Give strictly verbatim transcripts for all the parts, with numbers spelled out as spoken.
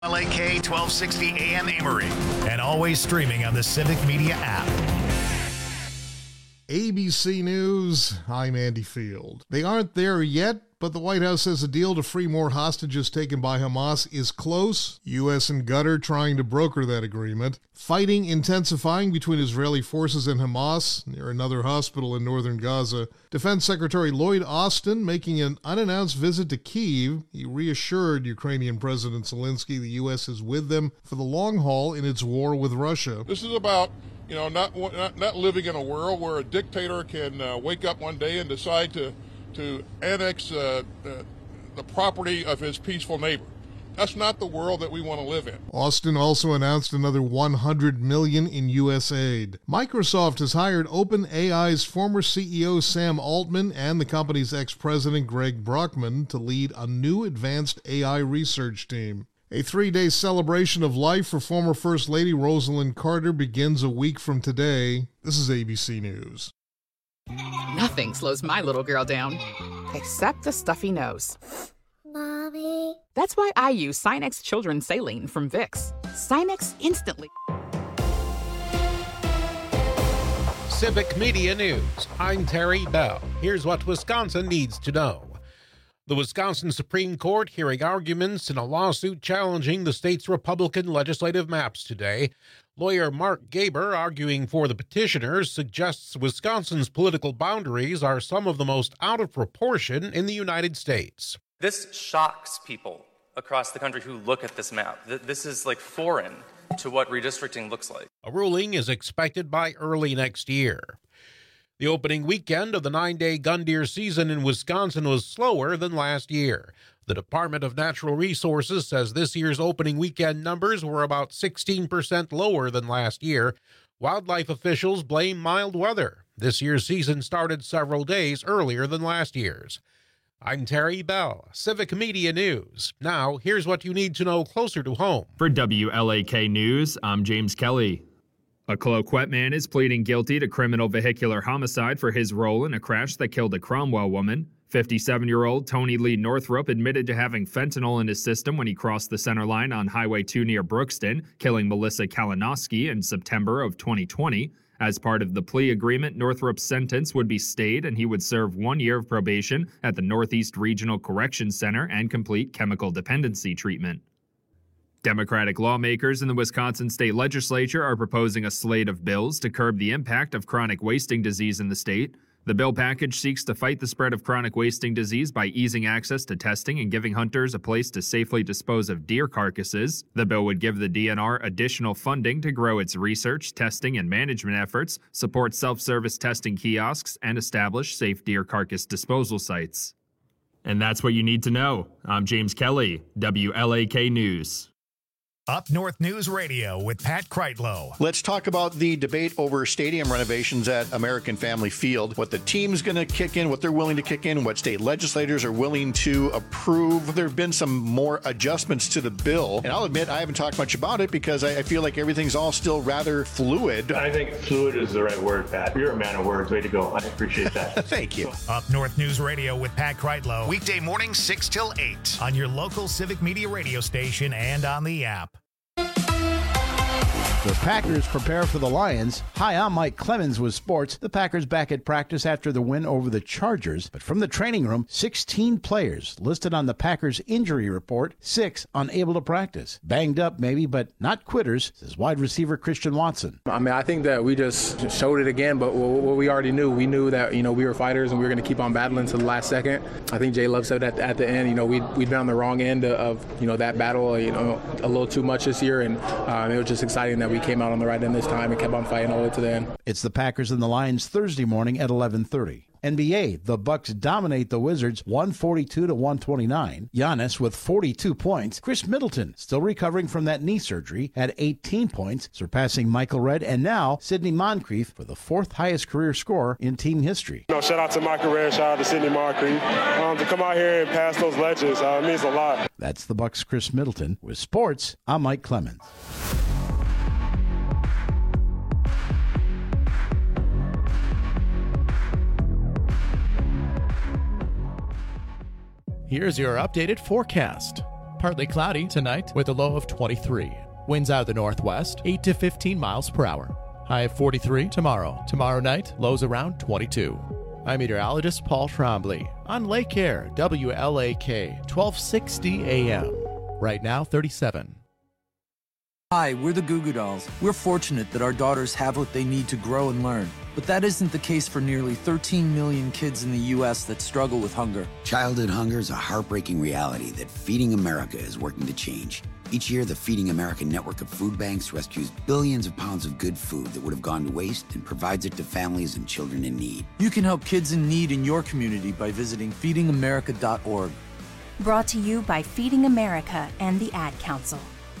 L A K twelve sixty A M Amory, and always streaming on the Civic Media app. A B C News, I'm Andy Field. They aren't there yet, but the White House says a deal to free more hostages taken by Hamas is close. U S and Qatar trying to broker that agreement. Fighting intensifying between Israeli forces and Hamas near another hospital in northern Gaza. Defense Secretary Lloyd Austin making an unannounced visit to Kyiv. He reassured Ukrainian President Zelensky the U S is with them for the long haul in its war with Russia. This is about You know, not, not not living in a world where a dictator can uh, wake up one day and decide to to annex uh, the, the property of his peaceful neighbor. That's not the world that we want to live in. Austin also announced another one hundred million dollars in U S aid. Microsoft has hired OpenAI's former C E O Sam Altman and the company's ex-president Greg Brockman to lead a new advanced A I research team. A three-day celebration of life for former First Lady Rosalind Carter begins a week from today. This is A B C News. Nothing slows my little girl down, except a stuffy nose. Mommy. That's why I use Sinex Children's Saline from Vicks. Sinex instantly. Civic Media News. I'm Terry Bell. Here's what Wisconsin needs to know. The Wisconsin Supreme Court hearing arguments in a lawsuit challenging the state's Republican legislative maps today. Lawyer Mark Gaber, arguing for the petitioners, suggests Wisconsin's political boundaries are some of the most out of proportion in the United States. This shocks people across the country who look at this map. This is like foreign to what redistricting looks like. A ruling is expected by early next year. The opening weekend of the nine-day gun deer season in Wisconsin was slower than last year. The Department of Natural Resources says this year's opening weekend numbers were about sixteen percent lower than last year. Wildlife officials blame mild weather. This year's season started several days earlier than last year's. I'm Terry Bell, Civic Media News. Now, here's what you need to know closer to home. For W L A K News, I'm James Kelly. A Cloquet man is pleading guilty to criminal vehicular homicide for his role in a crash that killed a Cromwell woman. fifty-seven-year-old Tony Lee Northrup admitted to having fentanyl in his system when he crossed the center line on Highway two near Brookston, killing Melissa Kalinowski in September of twenty twenty. As part of the plea agreement, Northrup's sentence would be stayed and he would serve one year of probation at the Northeast Regional Correction Center and complete chemical dependency treatment. Democratic lawmakers in the Wisconsin state legislature are proposing a slate of bills to curb the impact of chronic wasting disease in the state. The bill package seeks to fight the spread of chronic wasting disease by easing access to testing and giving hunters a place to safely dispose of deer carcasses. The bill would give the D N R additional funding to grow its research, testing, and management efforts, support self-service testing kiosks, and establish safe deer carcass disposal sites. And that's what you need to know. I'm James Kelly, W L A K News. Up North News Radio with Pat Kreitlow. Let's talk about the debate over stadium renovations at American Family Field, what the team's going to kick in, what they're willing to kick in, what state legislators are willing to approve. There have been some more adjustments to the bill, and I'll admit I haven't talked much about it because I feel like everything's all still rather fluid. I think fluid is the right word, Pat. You're a man of words. Way to go. I appreciate that. Thank you. Up North News Radio with Pat Kreitlow. Weekday morning, six till eight on your local Civic Media radio station and on the app. The Packers prepare for the Lions. Hi, I'm Mike Clemens with sports. The Packers back at practice after the win over the Chargers. But from the training room, sixteen players listed on the Packers injury report, six unable to practice. Banged up maybe, but not quitters, says wide receiver Christian Watson. I mean, I think that we just showed it again, but what we already knew, we knew that, you know, we were fighters and we were going to keep on battling to the last second. I think Jay Love said at, at the end, you know, we'd, we'd been on the wrong end of, you know, that battle, you know, a little too much this year, and um, it was just exciting that we came out on the right end this time and kept on fighting all the way to the end. It's the Packers and the Lions Thursday morning at eleven thirty. N B A, the Bucks dominate the Wizards one forty-two to one twenty-nine. Giannis with forty-two points. Chris Middleton, still recovering from that knee surgery, had eighteen points, surpassing Michael Redd and now Sidney Moncrief for the fourth highest career score in team history. You know, shout out to Michael Redd, shout out to Sidney Moncrief. Um, to come out here and pass those legends uh, means a lot. That's the Bucks' Chris Middleton. With sports, I'm Mike Clemens. Here's your updated forecast. Partly cloudy tonight with a low of twenty-three. Winds out of the northwest, eight to fifteen miles per hour. High of forty-three tomorrow. Tomorrow night, lows around twenty-two. I'm meteorologist Paul Trombley on Lake Air, W L A K, twelve sixty A M. Right now, thirty-seven. Hi, we're the Goo Goo Dolls. We're fortunate that our daughters have what they need to grow and learn. But that isn't the case for nearly thirteen million kids in the U S that struggle with hunger. Childhood hunger is a heartbreaking reality that Feeding America is working to change. Each year, the Feeding America network of food banks rescues billions of pounds of good food that would have gone to waste and provides it to families and children in need. You can help kids in need in your community by visiting feeding america dot org. Brought to you by Feeding America and the Ad Council.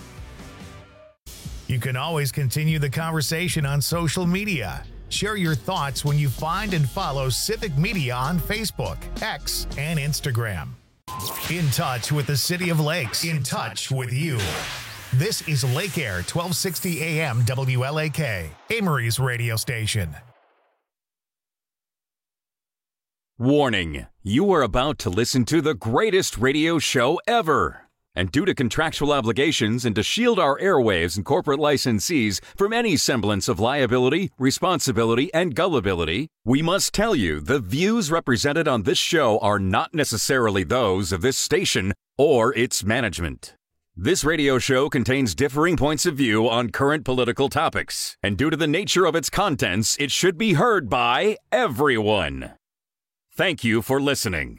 You can always continue the conversation on social media. Share your thoughts when you find and follow Civic Media on Facebook, X, and Instagram. In touch with the City of Lakes. In touch with you. This is Lake Air, twelve sixty A M W L A K, Amory's radio station. Warning, you are about to listen to the greatest radio show ever. And due to contractual obligations and to shield our airwaves and corporate licensees from any semblance of liability, responsibility, and gullibility, we must tell you the views represented on this show are not necessarily those of this station or its management. This radio show contains differing points of view on current political topics, and due to the nature of its contents, it should be heard by everyone. Thank you for listening.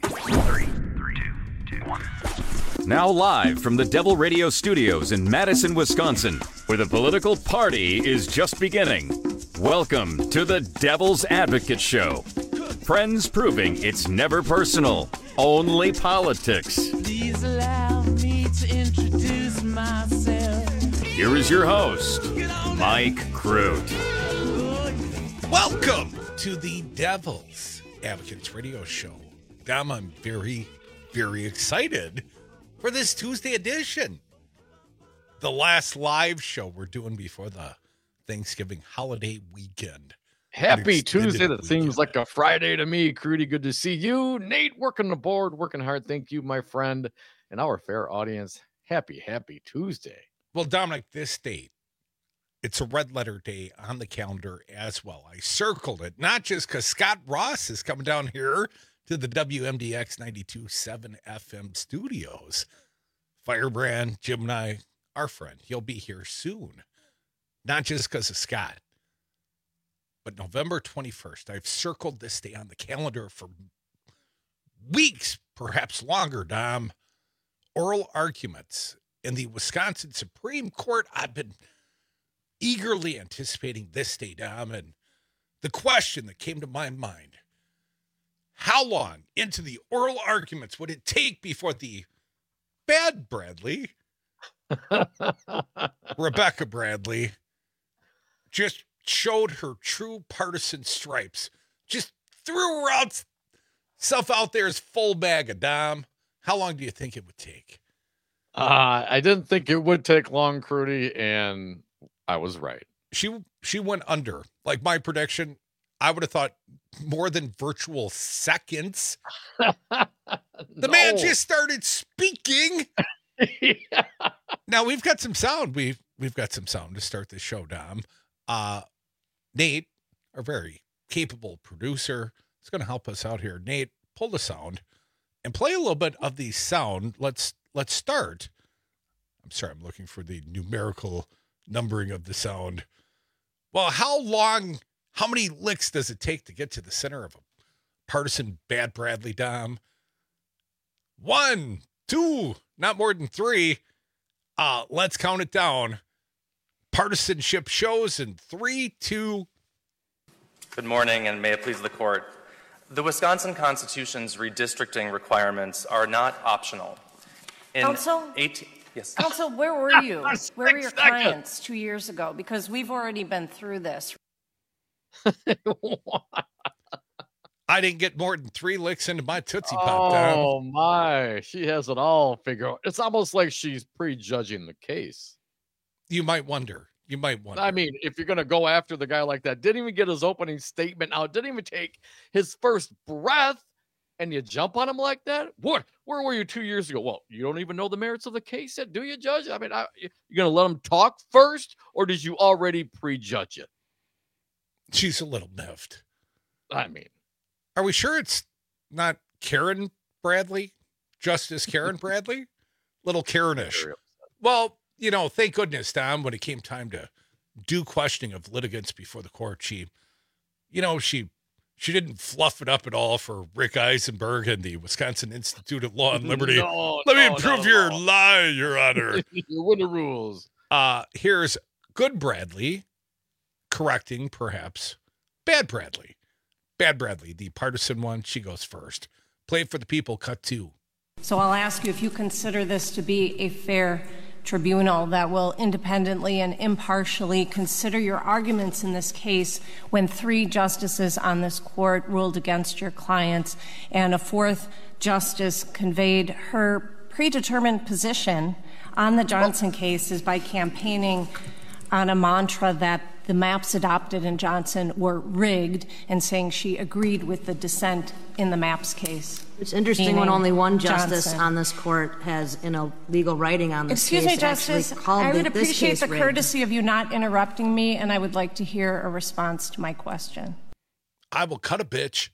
Now live from the Devil Radio Studios in Madison, Wisconsin, where the political party is just beginning. Welcome to the Devil's Advocate Show. Friends proving it's never personal, only politics. Please allow me to introduce myself. Here is your host, Mike Crute. Welcome to the Devil's Advocates Radio Show. Dom, I'm very, very excited for this Tuesday edition. The last live show we're doing before the Thanksgiving holiday weekend. Happy Tuesday. That weekend. Seems like a Friday to me. Crudy, good to see you. Nate, working the board, working hard. Thank you, my friend. And our fair audience, happy, happy Tuesday. Well, Dominic, this date, it's a red letter day on the calendar as well. I circled it, not just because Scott Ross is coming down here to the W M D X ninety-two point seven F M studios. Firebrand, Jim and I, our friend, he'll be here soon. Not just because of Scott, but November twenty-first. I've circled this day on the calendar for weeks, perhaps longer, Dom. Oral arguments in the Wisconsin Supreme Court. I've been eagerly anticipating this day, Dom, and the question that came to my mind: how long into the oral arguments would it take before the bad Bradley, Rebecca Bradley, just showed her true partisan stripes, just threw herself out there as full bag of Dom? How long do you think it would take? Uh, I didn't think it would take long, Crudy, and I was right. She she went under. Like my prediction, I would have thought more than virtual seconds. The no. man just started speaking. Yeah. Now we've got some sound. We've we've got some sound to start this show, Dom. Uh, Nate, our very capable producer, is going to help us out here. Nate, pull the sound and play a little bit of the sound. Let's let's start. I'm sorry, I'm looking for the numerical numbering of the sound. Well, how long, how many licks does it take to get to the center of a partisan bad Bradley, Dom? One, two, not more than three. Uh, let's count it down. Partisanship shows in three, two. Good morning, and may it please the court. The Wisconsin Constitution's redistricting requirements are not optional. In Counsel? eighteen Yes. Counsel, where were you? Where were your clients two years ago? Because we've already been through this. I didn't get more than three licks into my Tootsie Pop. Down. Oh, my. She has it all figured out. It's almost like she's prejudging the case. You might wonder. You might wonder. I mean, if you're going to go after the guy like that, didn't even get his opening statement out, didn't even take his first breath, and you jump on them like that? What? Where were you two years ago? Well, you don't even know the merits of the case yet, do you, Judge? I mean, I, you're going to let them talk first, or did you already prejudge it? She's a little miffed. I mean, are we sure it's not Karen Bradley? Justice Karen Bradley? Little Karenish. Well, you know, thank goodness, Tom, when it came time to do questioning of litigants before the court, she, you know, she she didn't fluff it up at all for Rick Eisenberg and the Wisconsin Institute of Law and Liberty. No, Let no, me improve no, your no. lie, Your Honor. What are the rules? Uh, here's good Bradley correcting, perhaps, bad Bradley. Bad Bradley, the partisan one, she goes first. Play it for the people, cut two. So I'll ask you if you consider this to be a fair tribunal that will independently and impartially consider your arguments in this case when three justices on this court ruled against your clients and a fourth justice conveyed her predetermined position on the Johnson cases by campaigning on a mantra that the maps adopted in Johnson were rigged and saying she agreed with the dissent in the maps case. It's interesting when only one justice Johnson. on this court has, in a legal writing on this Excuse case, me, Justice, actually called I would the, this appreciate case the rigged. courtesy of you not interrupting me, and I would like to hear a response to my question. I will cut a bitch.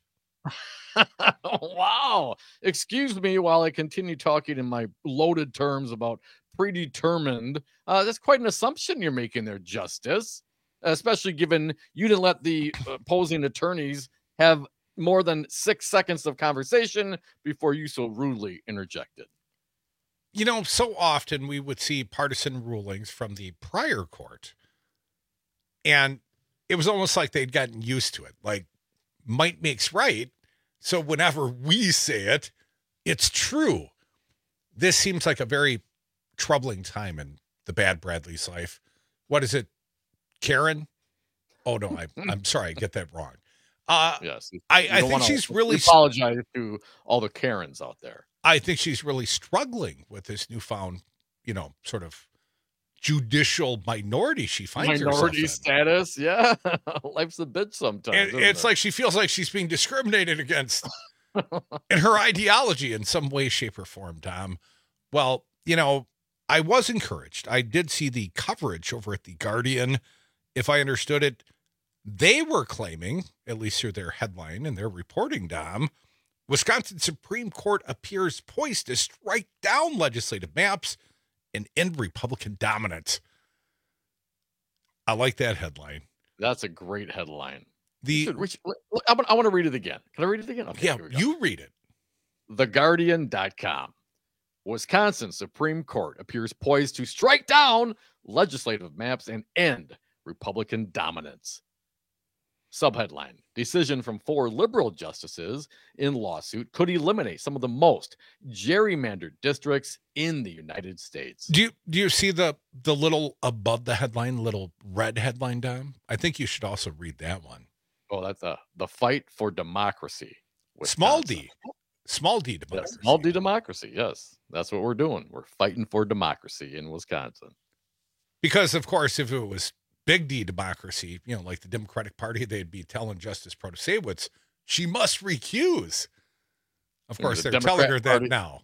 Wow. Excuse me while I continue talking in my loaded terms about predetermined. Uh, that's quite an assumption you're making there, Justice, especially given you didn't let the opposing attorneys have more than six seconds of conversation before you so rudely interjected. You know, so often we would see partisan rulings from the prior court, and it was almost like they'd gotten used to it. Like, might makes right. So whenever we say it, it's true. This seems like a very troubling time in the bad Bradley's life. What is it, Karen? Oh, no, I, I'm sorry. I get that wrong. Uh, yes, I, I think she's really apologize to all the Karens out there. I think she's really struggling with this newfound, you know, sort of judicial minority she finds minority herself status. Yeah, life's a bitch sometimes. And isn't it's it? like she feels like she's being discriminated against in her ideology in some way, shape, or form. Tom, well, you know, I was encouraged. I did see the coverage over at the Guardian. If I understood it, they were claiming, at least through their headline and their reporting, Dom, Wisconsin Supreme Court appears poised to strike down legislative maps and end Republican dominance. I like that headline. That's a great headline. The Dude, we should, look, I, want, I want to read it again. Can I read it again? Okay, yeah, you read it. the guardian dot com. Wisconsin Supreme Court appears poised to strike down legislative maps and end Republican dominance. Subheadline: Decision from four liberal justices in lawsuit could eliminate some of the most gerrymandered districts in the United States. Do you do you see the the little above the headline, little red headline, Dom? I think you should also read that one. Oh, that's a the fight for democracy. Small d, small d democracy. Yes, small d democracy. Yes, that's what we're doing. We're fighting for democracy in Wisconsin. Because of course, if it was big D democracy, you know, like the Democratic Party, they'd be telling Justice Protasewicz she must recuse. Of course, the they're Democrat telling her that Party, now.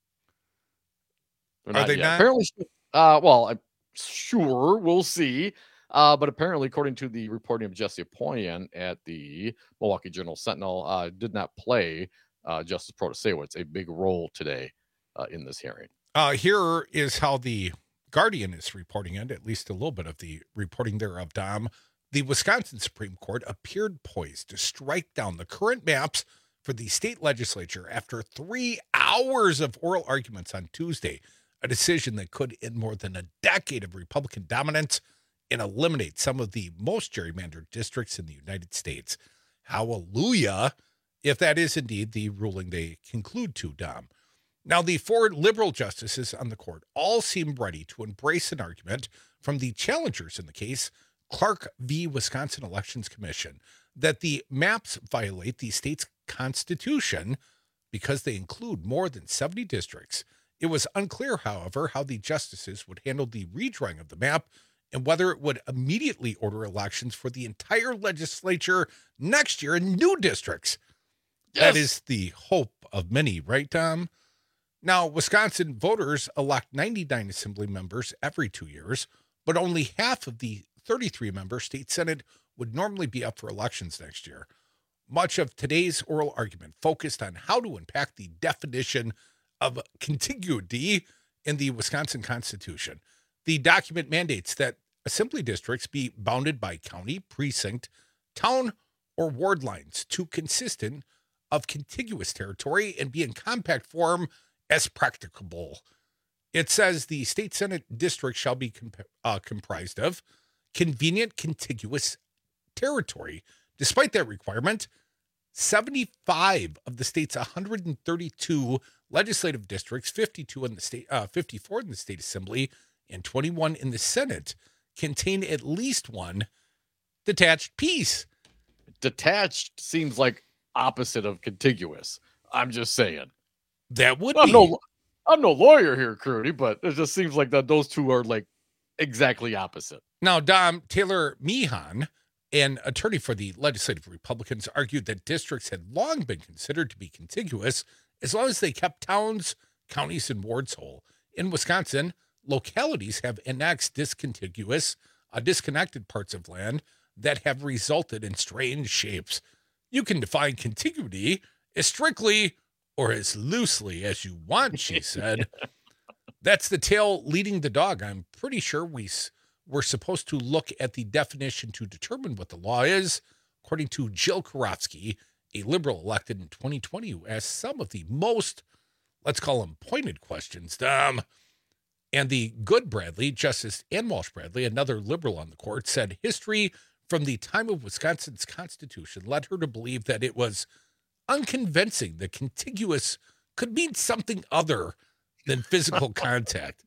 They're Are not they yet. not? Apparently, uh, well, I'm sure we'll see. Uh, but apparently, according to the reporting of Jesse Apoyan at the Milwaukee Journal Sentinel, uh, did not play uh, Justice Protasewicz a big role today uh, in this hearing. Uh, here is how the Guardian is reporting it, at least a little bit of the reporting thereof, Dom. The Wisconsin Supreme Court appeared poised to strike down the current maps for the state legislature after three hours of oral arguments on Tuesday, a decision that could end more than a decade of Republican dominance and eliminate some of the most gerrymandered districts in the United States. Hallelujah, if that is indeed the ruling they conclude to, Dom. Now, the four liberal justices on the court all seem ready to embrace an argument from the challengers in the case, Clark v. Wisconsin Elections Commission, that the maps violate the state's constitution because they include more than seventy districts. It was unclear, however, how the justices would handle the redrawing of the map and whether it would immediately order elections for the entire legislature next year in new districts. Yes. That is the hope of many, right, Tom? Now, Wisconsin voters elect ninety-nine assembly members every two years, but only half of the thirty-three member state Senate would normally be up for elections next year. Much of today's oral argument focused on how to impact the definition of contiguity in the Wisconsin Constitution. The document mandates that assembly districts be bounded by county, precinct, town, or ward lines, two consistent of contiguous territory, and be in compact form as practicable. It says the state Senate district shall be comp- uh, comprised of convenient contiguous territory. Despite that requirement, seventy-five of the state's one hundred thirty-two legislative districts, fifty-two in the state, uh, fifty-four in the state assembly, and twenty-one in the Senate contain at least one detached piece. Detached seems like opposite of contiguous. I'm just saying. That would I'm be. No, I'm no lawyer here, Crudy, but it just seems like that those two are like exactly opposite. Now, Dom, Taylor Meehan, an attorney for the legislative Republicans, argued that districts had long been considered to be contiguous as long as they kept towns, counties, and wards whole. In Wisconsin, localities have annexed discontiguous, uh, disconnected parts of land that have resulted in strange shapes. You can define contiguity as strictly or as loosely as you want, she said. That's the tail leading the dog. I'm pretty sure we, we're supposed to look at the definition to determine what the law is, according to Jill Karofsky, a liberal elected in twenty twenty, who asked some of the most, let's call them pointed questions. Um, and the good Bradley, Justice Ann Walsh Bradley, another liberal on the court, said history from the time of Wisconsin's Constitution led her to believe that it was unconvincing that contiguous could mean something other than physical contact.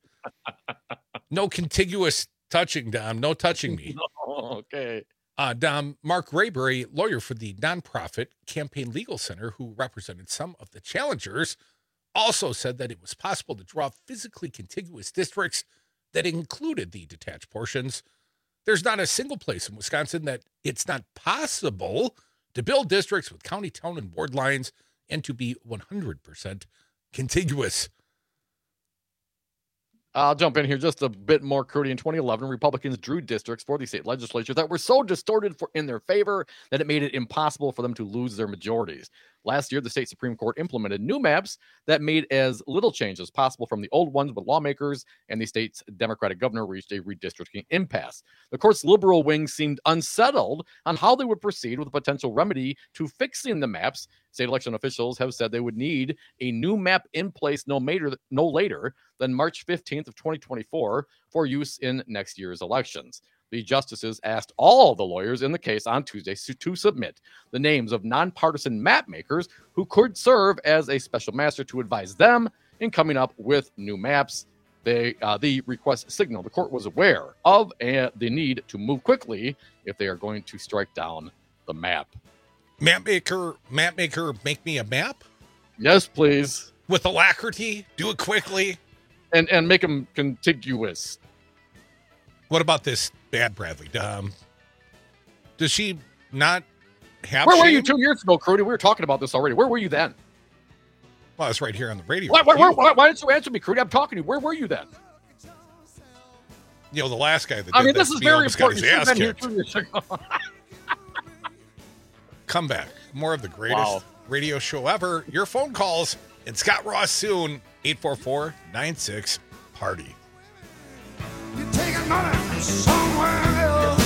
No contiguous touching, Dom. No touching me. Oh, okay. Uh, Dom, Mark Raybury, lawyer for the nonprofit Campaign Legal Center, who represented some of the challengers, also said that it was possible to draw physically contiguous districts that included the detached portions. There's not a single place in Wisconsin that it's not possible to build districts with county, town, and ward lines and to be one hundred percent contiguous. I'll jump in here just a bit more, Crudy. In twenty eleven, Republicans drew districts for the state legislature that were so distorted for, in their favor that it made it impossible for them to lose their majorities. Last year, the state Supreme Court implemented new maps that made as little change as possible from the old ones, but lawmakers and the state's Democratic governor reached a redistricting impasse. The court's liberal wing seemed unsettled on how they would proceed with a potential remedy to fixing the maps. State election officials have said they would need a new map in place no later, no later than March fifteenth of twenty twenty-four for use in next year's elections. The justices asked all the lawyers in the case on Tuesday to submit the names of nonpartisan map makers who could serve as a special master to advise them in coming up with new maps. They, uh, the request signaled the court was aware of uh, the need to move quickly if they are going to strike down the map. Map maker, map maker, make me a map? Yes, please. With alacrity, do it quickly. And and make them contiguous. What about this bad Bradley? Um, does she not have Where shame? were you two years ago, Crudy? We were talking about this already. Where were you then? Well, I was right here on the radio. Why, why, why, why, why didn't you answer me, Crudy? I'm talking to you. Where were you then? You know, the last guy that did I mean, that this is very important. You should have been here two years ago. Come back. More of the greatest Wow. radio show ever. Your phone calls and Scott Ross soon. eight four four, nine six, party. You're taking money from somewhere else.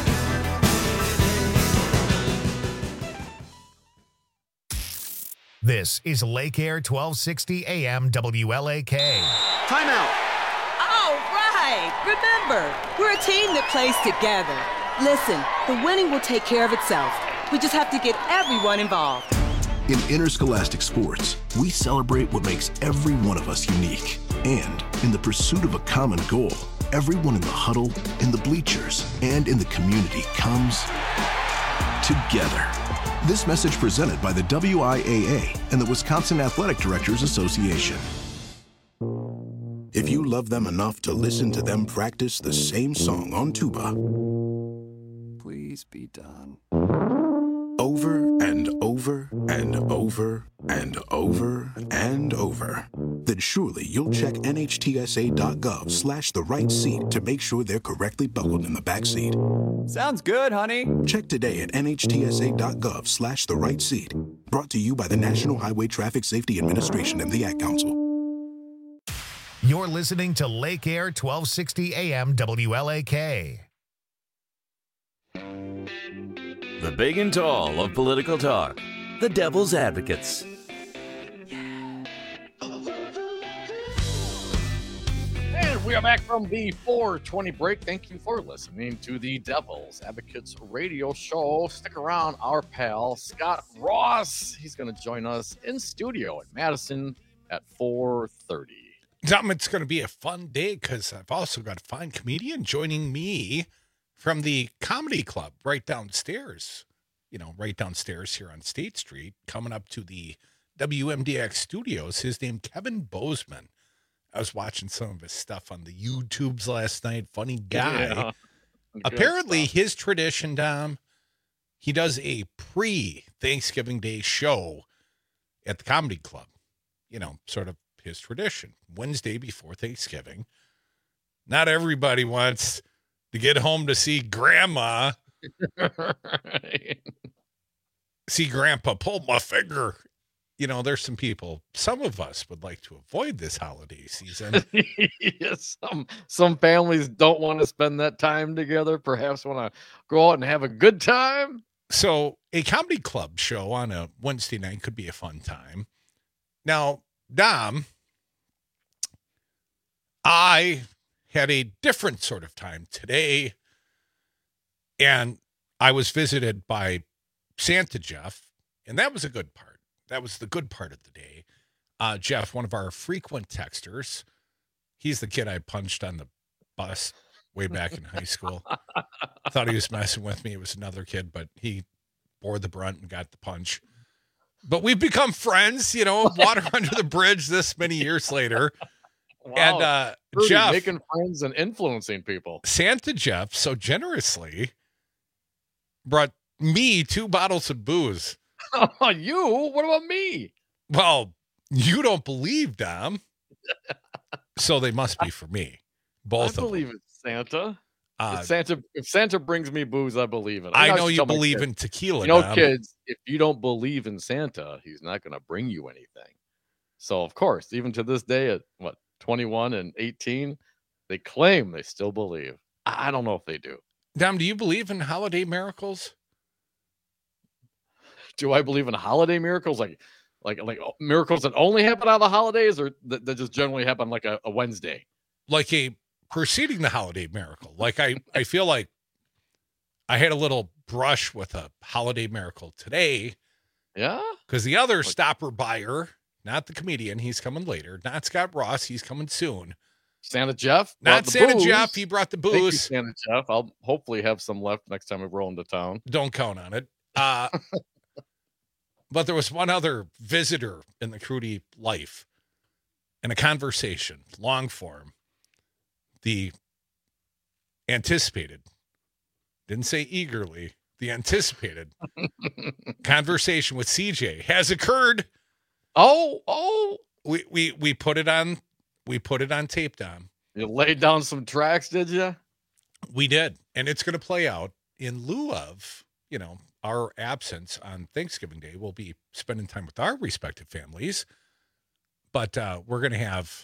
This is Lake Air twelve sixty A M W L A K. Timeout. All right. Remember, we're a team that plays together. Listen, the winning will take care of itself. We just have to get everyone involved. In interscholastic sports, we celebrate what makes every one of us unique. And in the pursuit of a common goal, everyone in the huddle, in the bleachers, and in the community comes together. This message presented by the W I A A and the Wisconsin Athletic Directors Association. If you love them enough to listen to them practice the same song on tuba, please be done. Over and over and over and over and over. Then surely you'll check nhtsa.gov slash the right seat to make sure they're correctly buckled in the back seat. Sounds good, honey. Check today at nhtsa.gov slash the right seat. Brought to you by the National Highway Traffic Safety Administration and the Ad Council. You're listening to Lake Air twelve sixty A M W L A K. The big and tall of political talk. The Devil's Advocates. And we are back from the four twenty break. Thank you for listening to the Devil's Advocates radio show. Stick around, our pal Scott Ross. He's going to join us in studio at Madison at four thirty. Tom, it's going to be a fun day because I've also got a fine comedian joining me from the comedy club right downstairs, you know, right downstairs here on State Street, coming up to the W M D X studios. His name, Kevin Bozeman. I was watching some of his stuff on the YouTubes last night. Funny guy. Yeah. Apparently his tradition, Dom, he does a pre-Thanksgiving Day show at the comedy club, you know, sort of his tradition. Wednesday before Thanksgiving. Not everybody wants to get home to see grandma, see grandpa pull my finger. You know, there's some people, some of us would like to avoid this holiday season. Yes, some, some families don't want to spend that time together, perhaps want to go out and have a good time. So a comedy club show on a Wednesday night could be a fun time. Now, Dom, I had a different sort of time today, and I was visited by Santa Jeff, and that was a good part. That was the good part of the day. Uh, Jeff, one of our frequent texters, he's the kid I punched on the bus way back in high school. Thought he was messing with me. It was another kid, but he bore the brunt and got the punch. But we've become friends, you know, water under the bridge this many years later. Wow. And uh, Rudy, Jeff, making friends and influencing people. Santa Jeff so generously brought me two bottles of booze. Oh, you? What about me? Well, you don't believe them, so they must be for me. Both I of believe them. it's Santa. Uh, if Santa. If Santa brings me booze, I believe it. I I know should you tell my believe kids, in tequila. You know, Dom. kids, if you don't believe in Santa, he's not going to bring you anything. So, of course, even to this day, at what twenty-one and eighteen, they claim they still believe. I don't know if they do. Dom, do you believe in holiday miracles? Do I believe in holiday miracles, like like like miracles that only happen on the holidays, or that, that just generally happen like a, a Wednesday? Like a preceding the holiday miracle. Like I, I feel like I had a little brush with a holiday miracle today. Yeah. Because the other stopper buyer, not the comedian, he's coming later. Not Scott Ross, he's coming soon. Santa Jeff. Not Santa booze. Jeff, he brought the booze. Thank you, Santa Jeff. I'll hopefully have some left next time we roll into town. Don't count on it. Uh, but there was one other visitor in the Crudy life and a conversation, long form. The anticipated, didn't say eagerly, the anticipated conversation with C J has occurred. Oh, oh, we, we, we put it on, we put it on tape, Dom. You laid down some tracks, did you? We did. And it's going to play out in lieu of, you know, our absence on Thanksgiving Day. We'll be spending time with our respective families, but uh, we're going to have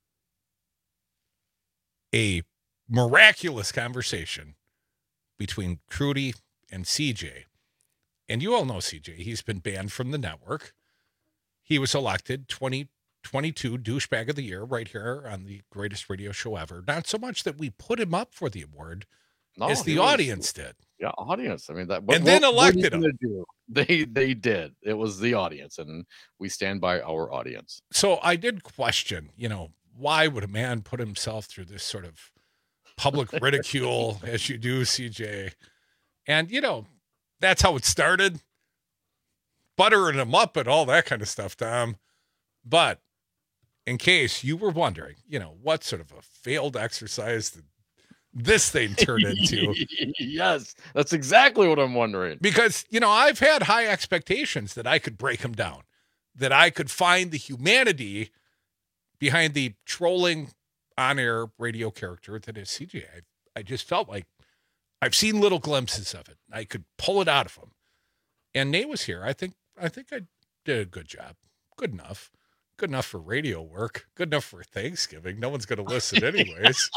a miraculous conversation between Crudy and C J. And you all know C J. He's been banned from the network. He was elected twenty twenty-two Douchebag of the Year right here on the greatest radio show ever. Not so much that we put him up for the award No, as the he was- audience did. Yeah, audience. I mean, that. And then what are you elected gonna him. do? They they did. It was the audience, and we stand by our audience. So I did question, you know, why would a man put himself through this sort of public ridicule as you do, C J? And, you know, that's how it started. Buttering him up and all that kind of stuff, Tom. But in case you were wondering, you know, what sort of a failed exercise did this thing turned into. Yes, that's exactly what I'm wondering. Because, you know, I've had high expectations that I could break him down, that I could find the humanity behind the trolling on-air radio character that is C J. I, I just felt like I've seen little glimpses of it. I could pull it out of him. And Nate was here. I think I think I did a good job. Good enough. Good enough for radio work. Good enough for Thanksgiving. No one's going to listen anyways.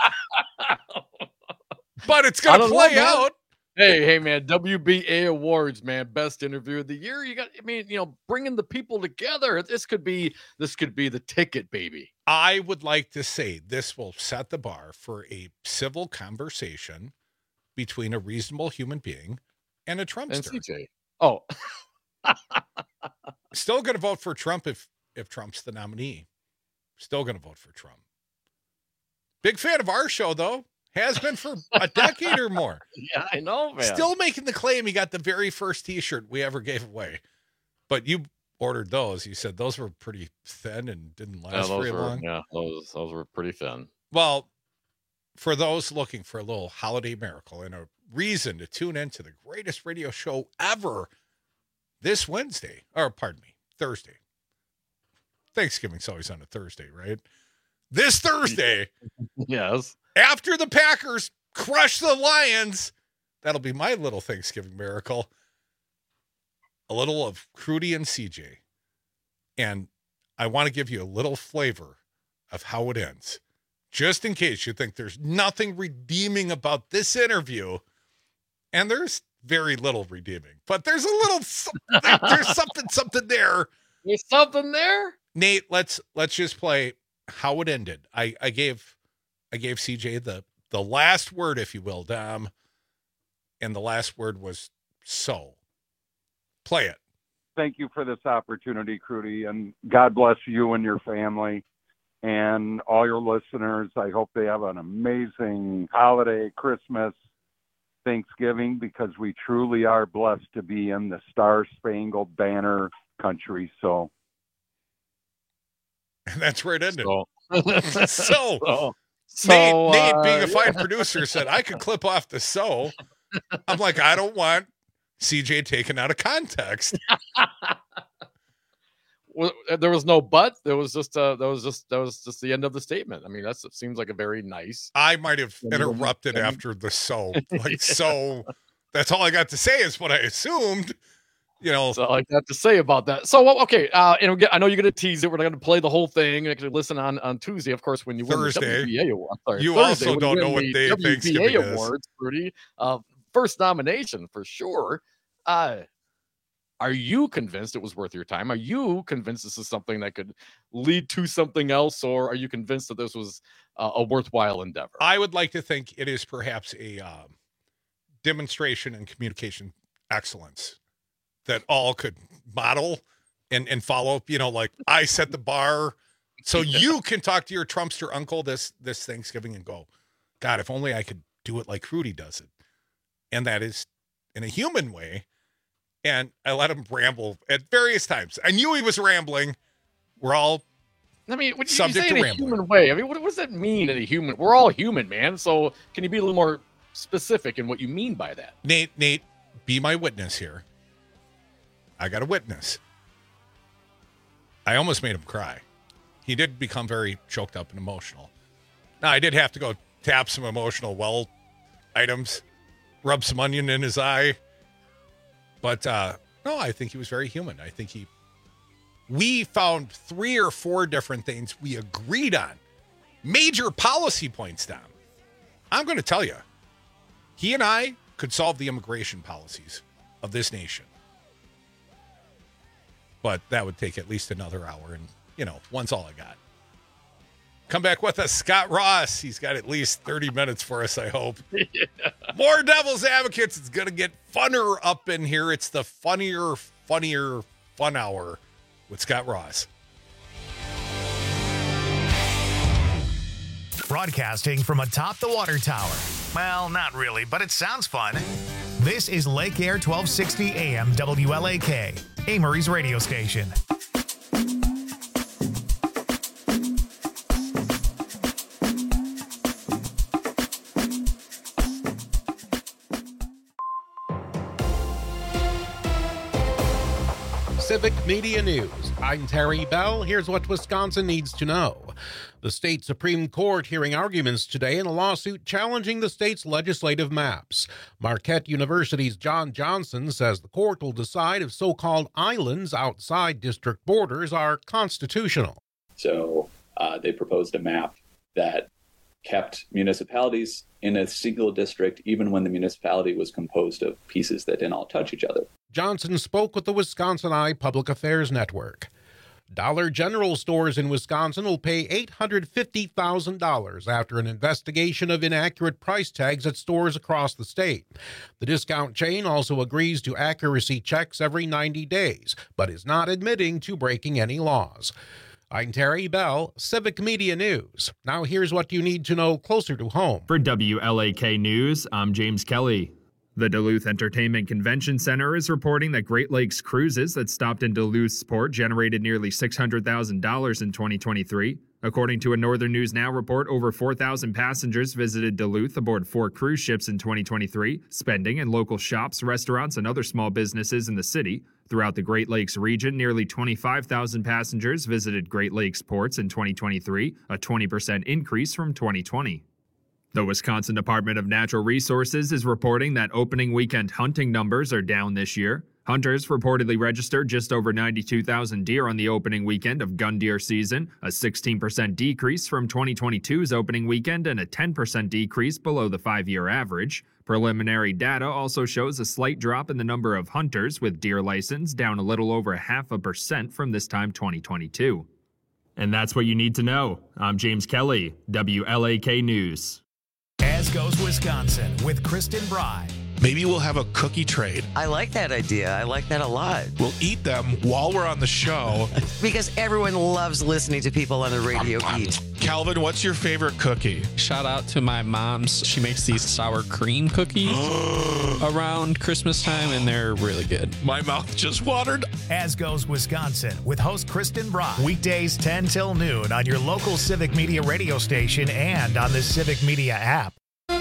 But it's going to play know, out. Hey, hey, man, W B A Awards, man, best interview of the year. You got, I mean, you know, bringing the people together. This could be, this could be the ticket, baby. I would like to say this will set the bar for a civil conversation between a reasonable human being and a Trumpster. And C J. Oh. Still going to vote for Trump if, if Trump's the nominee. Still going to vote for Trump. Big fan of our show, though. Has been for a decade or more. Yeah, I know, man. Still making the claim he got the very first T-shirt we ever gave away. But you ordered those. You said those were pretty thin and didn't last yeah, very were, long. Yeah, those those were pretty thin. Well, for those looking for a little holiday miracle and a reason to tune into the greatest radio show ever this Wednesday, or pardon me, Thursday. Thanksgiving's always on a Thursday, right? This Thursday. Yes. After the Packers crush the Lions, that'll be my little Thanksgiving miracle. A little of Crudy and C J. And I want to give you a little flavor of how it ends. Just in case you think there's nothing redeeming about this interview. And there's very little redeeming. But there's a little, there's something, something there. There's something there? Nate, let's let's just play how it ended. I, I gave... I gave C J the, the last word, if you will, Dom. And the last word was so. Play it. Thank you for this opportunity, Crudy, and God bless you and your family and all your listeners. I hope they have an amazing holiday, Christmas, Thanksgiving, because we truly are blessed to be in the Star-Spangled Banner country. So. And that's where it ended. So. so. so. So, Nate, uh, Nate, being a fine yeah. producer, said I could clip off the so. I'm like, I don't want C J taken out of context. Well, there was no but. There was just uh, that was just that was just the end of the statement. I mean, that's it seems like a very nice. I might have interrupted after the so. Like yeah. so. That's all I got to say is what I assumed. You know, so I got to say about that. So, okay, uh, and I know you're going to tease it. We're not going to play the whole thing. You can listen on, on Tuesday, of course, when you win Thursday. the W B A award. Sorry, you Thursday, also don't know what day W B A Thanksgiving awards, is. Rudy. Uh, first nomination for sure. Uh, are you convinced it was worth your time? Are you convinced this is something that could lead to something else, or are you convinced that this was uh, a worthwhile endeavor? I would like to think it is perhaps a uh, demonstration in communication excellence that all could model and, and follow, you know, like I set the bar so yeah. you can talk to your Trumpster uncle this, this Thanksgiving and go, God, if only I could do it like Crudy does it. And that is in a human way. And I let him ramble at various times. I knew he was rambling. We're all I mean, what, subject you say to in a rambling. human way. I mean, what, what does that mean in a human? We're all human, man. So can you be a little more specific in what you mean by that? Nate, Nate, be my witness here. I got a witness. I almost made him cry. He did become very choked up and emotional. Now, I did have to go tap some emotional well items, rub some onion in his eye. But, uh, no, I think he was very human. I think he, we found three or four different things we agreed on. Major policy points down. I'm going to tell you, he and I could solve the immigration policies of this nation. But that would take at least another hour. And, you know, one's all I got. Come back with us, Scott Ross. He's got at least thirty minutes for us, I hope. Yeah. More Devil's Advocates. It's going to get funner up in here. It's the funnier, funnier, fun hour with Scott Ross. Broadcasting from atop the water tower. Well, not really, but it sounds fun. This is Lake Air twelve sixty A M W L A K, Amory's radio station. Civic Media News. I'm Terry Bell. Here's what Wisconsin needs to know. The state Supreme Court hearing arguments today in a lawsuit challenging the state's legislative maps. Marquette University's John Johnson says the court will decide if so-called islands outside district borders are constitutional. So uh, they proposed a map that kept municipalities in a single district, even when the municipality was composed of pieces that didn't all touch each other. Johnson spoke with the Wisconsin Eye Public Affairs Network. Dollar General stores in Wisconsin will pay eight hundred fifty thousand dollars after an investigation of inaccurate price tags at stores across the state. The discount chain also agrees to accuracy checks every ninety days, but is not admitting to breaking any laws. I'm Terry Bell, Civic Media News. Now here's what you need to know closer to home. For W L A K News, I'm James Kelly. The Duluth Entertainment Convention Center is reporting that Great Lakes cruises that stopped in Duluth's port generated nearly six hundred thousand dollars in twenty twenty-three. According to a Northern News Now report, over four thousand passengers visited Duluth aboard four cruise ships in twenty twenty-three, spending in local shops, restaurants, and other small businesses in the city. Throughout the Great Lakes region, nearly twenty-five thousand passengers visited Great Lakes ports in twenty twenty-three, a twenty percent increase from twenty twenty. The Wisconsin Department of Natural Resources is reporting that opening weekend hunting numbers are down this year. Hunters reportedly registered just over ninety-two thousand deer on the opening weekend of gun deer season, a sixteen percent decrease from twenty twenty-two's opening weekend and a ten percent decrease below the five-year average. Preliminary data also shows a slight drop in the number of hunters with deer license, down a little over half a percent from this time twenty twenty-two. And that's what you need to know. I'm James Kelly, W L A K News. As goes Wisconsin with Kristen Bry. Maybe we'll have a cookie trade. I like that idea. I like that a lot. We'll eat them while we're on the show. Because everyone loves listening to people on the radio um, eat. Calvin, what's your favorite cookie? Shout out to my mom's. She makes these sour cream cookies around Christmas time, and they're really good. My mouth just watered. As goes Wisconsin with host Kristen Bry. Weekdays ten till noon on your local Civic Media radio station and on the Civic Media app.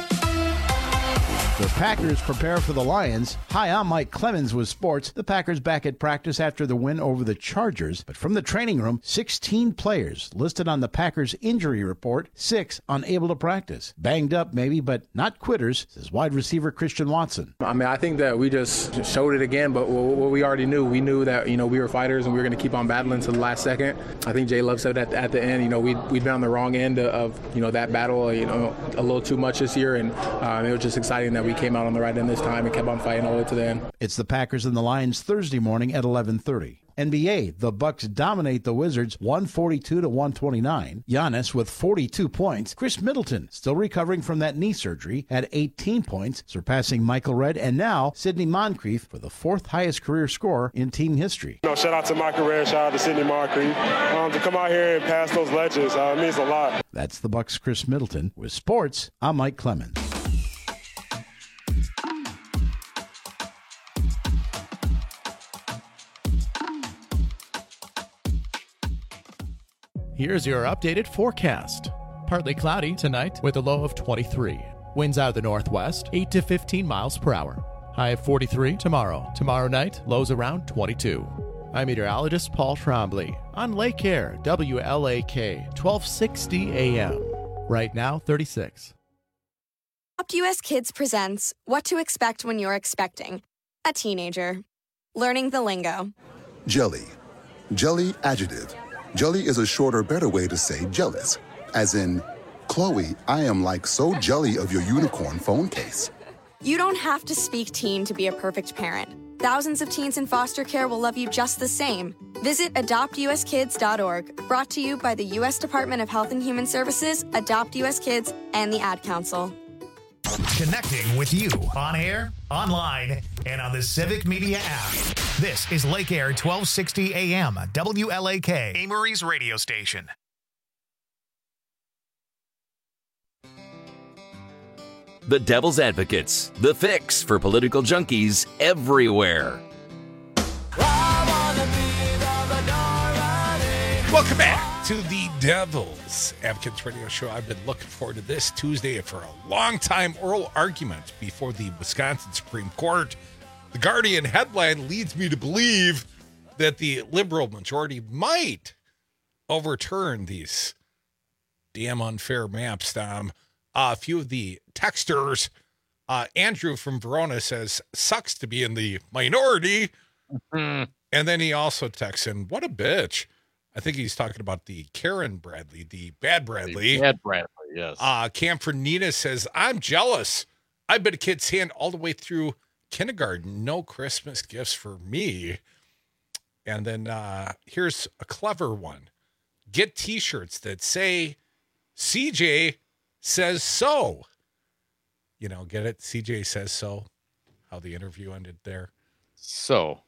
The Packers prepare for the Lions. Hi, I'm Mike Clemens with sports. The Packers back at practice after the win over the Chargers. But from the training room, sixteen players listed on the Packers injury report, six unable to practice. Banged up maybe, but not quitters, says wide receiver Christian Watson. I mean, I think that we just showed it again, but what we already knew, we knew that, you know, we were fighters and we were going to keep on battling to the last second. I think Jay Love said at, at the end, you know, we'd, we'd been on the wrong end of, you know, that battle, you know, a little too much this year, and um, it was just exciting that we came out on the right end this time and kept on fighting all the way to the end. It's the Packers and the Lions Thursday morning at eleven thirty. N B A, the Bucks dominate the Wizards one forty-two to one twenty-nine. Giannis with forty-two points. Chris Middleton, still recovering from that knee surgery, had eighteen points, surpassing Michael Redd and now Sidney Moncrief for the fourth highest career score in team history. You know, shout out to Michael Redd, shout out to Sidney Moncrief. Um, to come out here and pass those legends uh, means a lot. That's the Bucks' Chris Middleton. With sports, I'm Mike Clemens. Here's your updated forecast. Partly cloudy tonight with a low of twenty-three. Winds out of the northwest, eight to fifteen miles per hour. High of forty-three tomorrow. Tomorrow night, lows around twenty-two. I'm meteorologist Paul Trombley on Lake Air, W L A K, twelve sixty A M. Right now, thirty-six. Adopt U S Kids presents What to Expect When You're Expecting a Teenager. Learning the lingo. Jelly. Jelly adjective. Jelly is a shorter, better way to say jealous. As in, Chloe, I am like so jelly of your unicorn phone case. You don't have to speak teen to be a perfect parent. Thousands of teens in foster care will love you just the same. Visit adopt u s kids dot org, brought to you by the U S Department of Health and Human Services, Adopt U S Kids, and the Ad Council. Connecting with you on air, online, and on the Civic Media app. This is Lake Air twelve sixty A M, W L A K, Amory's radio station. The Devil's Advocates, the fix for political junkies everywhere. Welcome back to the Devil's Advocates Radio Show. I've been looking forward to this Tuesday for a long time. Oral argument before the Wisconsin Supreme Court. The Guardian headline leads me to believe that the liberal majority might overturn these damn unfair maps, Tom. Uh, a few of the texters, uh, Andrew from Verona says, sucks to be in the minority. Mm-hmm. And then he also texts in, what a bitch. I think he's talking about the Karen Bradley, the bad Bradley. The bad Bradley, yes. Uh, Camphor Nina says, I'm jealous. I've been a kid's hand all the way through kindergarten. No Christmas gifts for me. And then uh, here's a clever one. Get T-shirts that say C J says so. You know, get it? C J says so. How the interview ended there. So.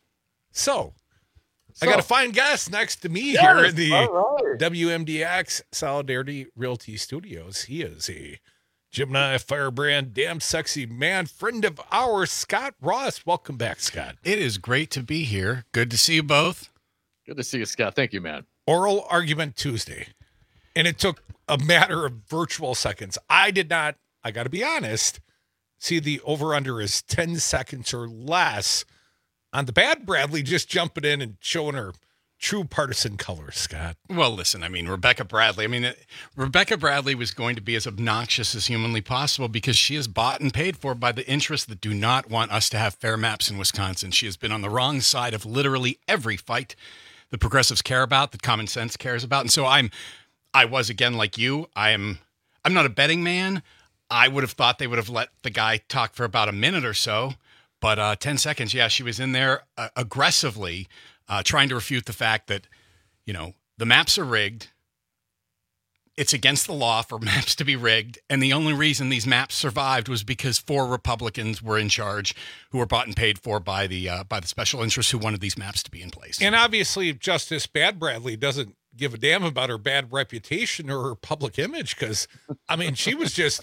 So. So. I got a fine guest next to me Yes, here in the right. W M D X Solidarity Realty Studios. He is a Gemini Firebrand, damn sexy man, friend of ours, Scott Ross. Welcome back, Scott. It is great to be here. Good to see you both. Good to see you, Scott. Thank you, man. Oral Argument Tuesday. And it took a matter of virtual seconds. I did not, I got to be honest, see the over-under is ten seconds or less on the bad Bradley just jumping in and showing her true partisan colors, Scott. Well, listen, I mean, Rebecca Bradley, I mean, it, Rebecca Bradley was going to be as obnoxious as humanly possible because she is bought and paid for by the interests that do not want us to have fair maps in Wisconsin. She has been on the wrong side of literally every fight the progressives care about, that common sense cares about. And so I'm, I was again, like you, I am, I'm not a betting man. I would have thought they would have let the guy talk for about a minute or so. But uh, ten seconds, yeah, she was in there uh, aggressively uh, trying to refute the fact that, you know, the maps are rigged. It's against the law for maps to be rigged. And the only reason these maps survived was because four Republicans were in charge who were bought and paid for by the uh, by the special interests who wanted these maps to be in place. And obviously, Justice Bad Bradley doesn't give a damn about her bad reputation or her public image because, I mean, she was just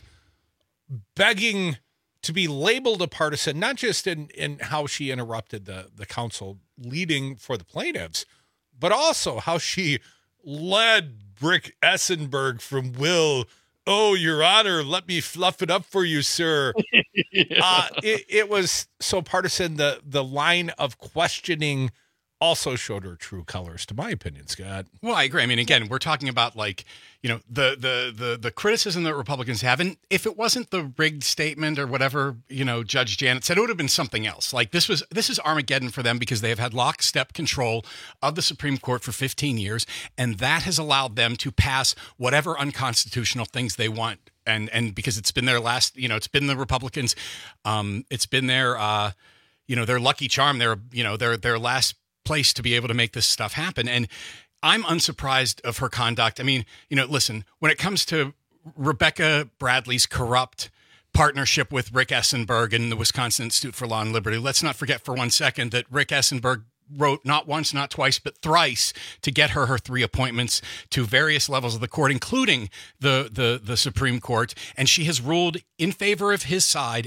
begging to be labeled a partisan, not just in, in how she interrupted the, the counsel leading for the plaintiffs, but also how she led Rick Essenberg from Will. Oh, Your Honor, let me fluff it up for you, sir. yeah. uh, it, it was so partisan. The, the line of questioning also showed her true colors, to my opinion, Scott. Well, I agree. I mean, again, we're talking about like, you know, the the the the criticism that Republicans have, and if it wasn't the rigged statement or whatever, you know, Judge Janet said, it would have been something else. Like this was this is Armageddon for them because they have had lockstep control of the Supreme Court for fifteen years, and that has allowed them to pass whatever unconstitutional things they want. And and because it's been their last, you know, it's been the Republicans, um, it's been their, uh, you know, their lucky charm, their, you know, their their last place to be able to make this stuff happen. And I'm unsurprised of her conduct. I mean, you know, listen, when it comes to Rebecca Bradley's corrupt partnership with Rick Essenberg and the Wisconsin Institute for Law and Liberty, let's not forget for one second that Rick Essenberg wrote not once, not twice, but thrice to get her her three appointments to various levels of the court, including the the the Supreme Court. And she has ruled in favor of his side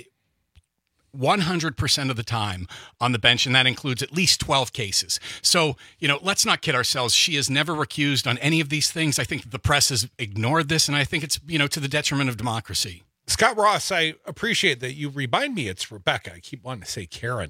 one hundred percent of the time on the bench, and that includes at least twelve cases. So, you know, let's not kid ourselves. She is never recused on any of these things. I think the press has ignored this, and I think it's, you know, to the detriment of democracy. Scott Ross, I appreciate that you remind me it's Rebecca. I keep wanting to say Karen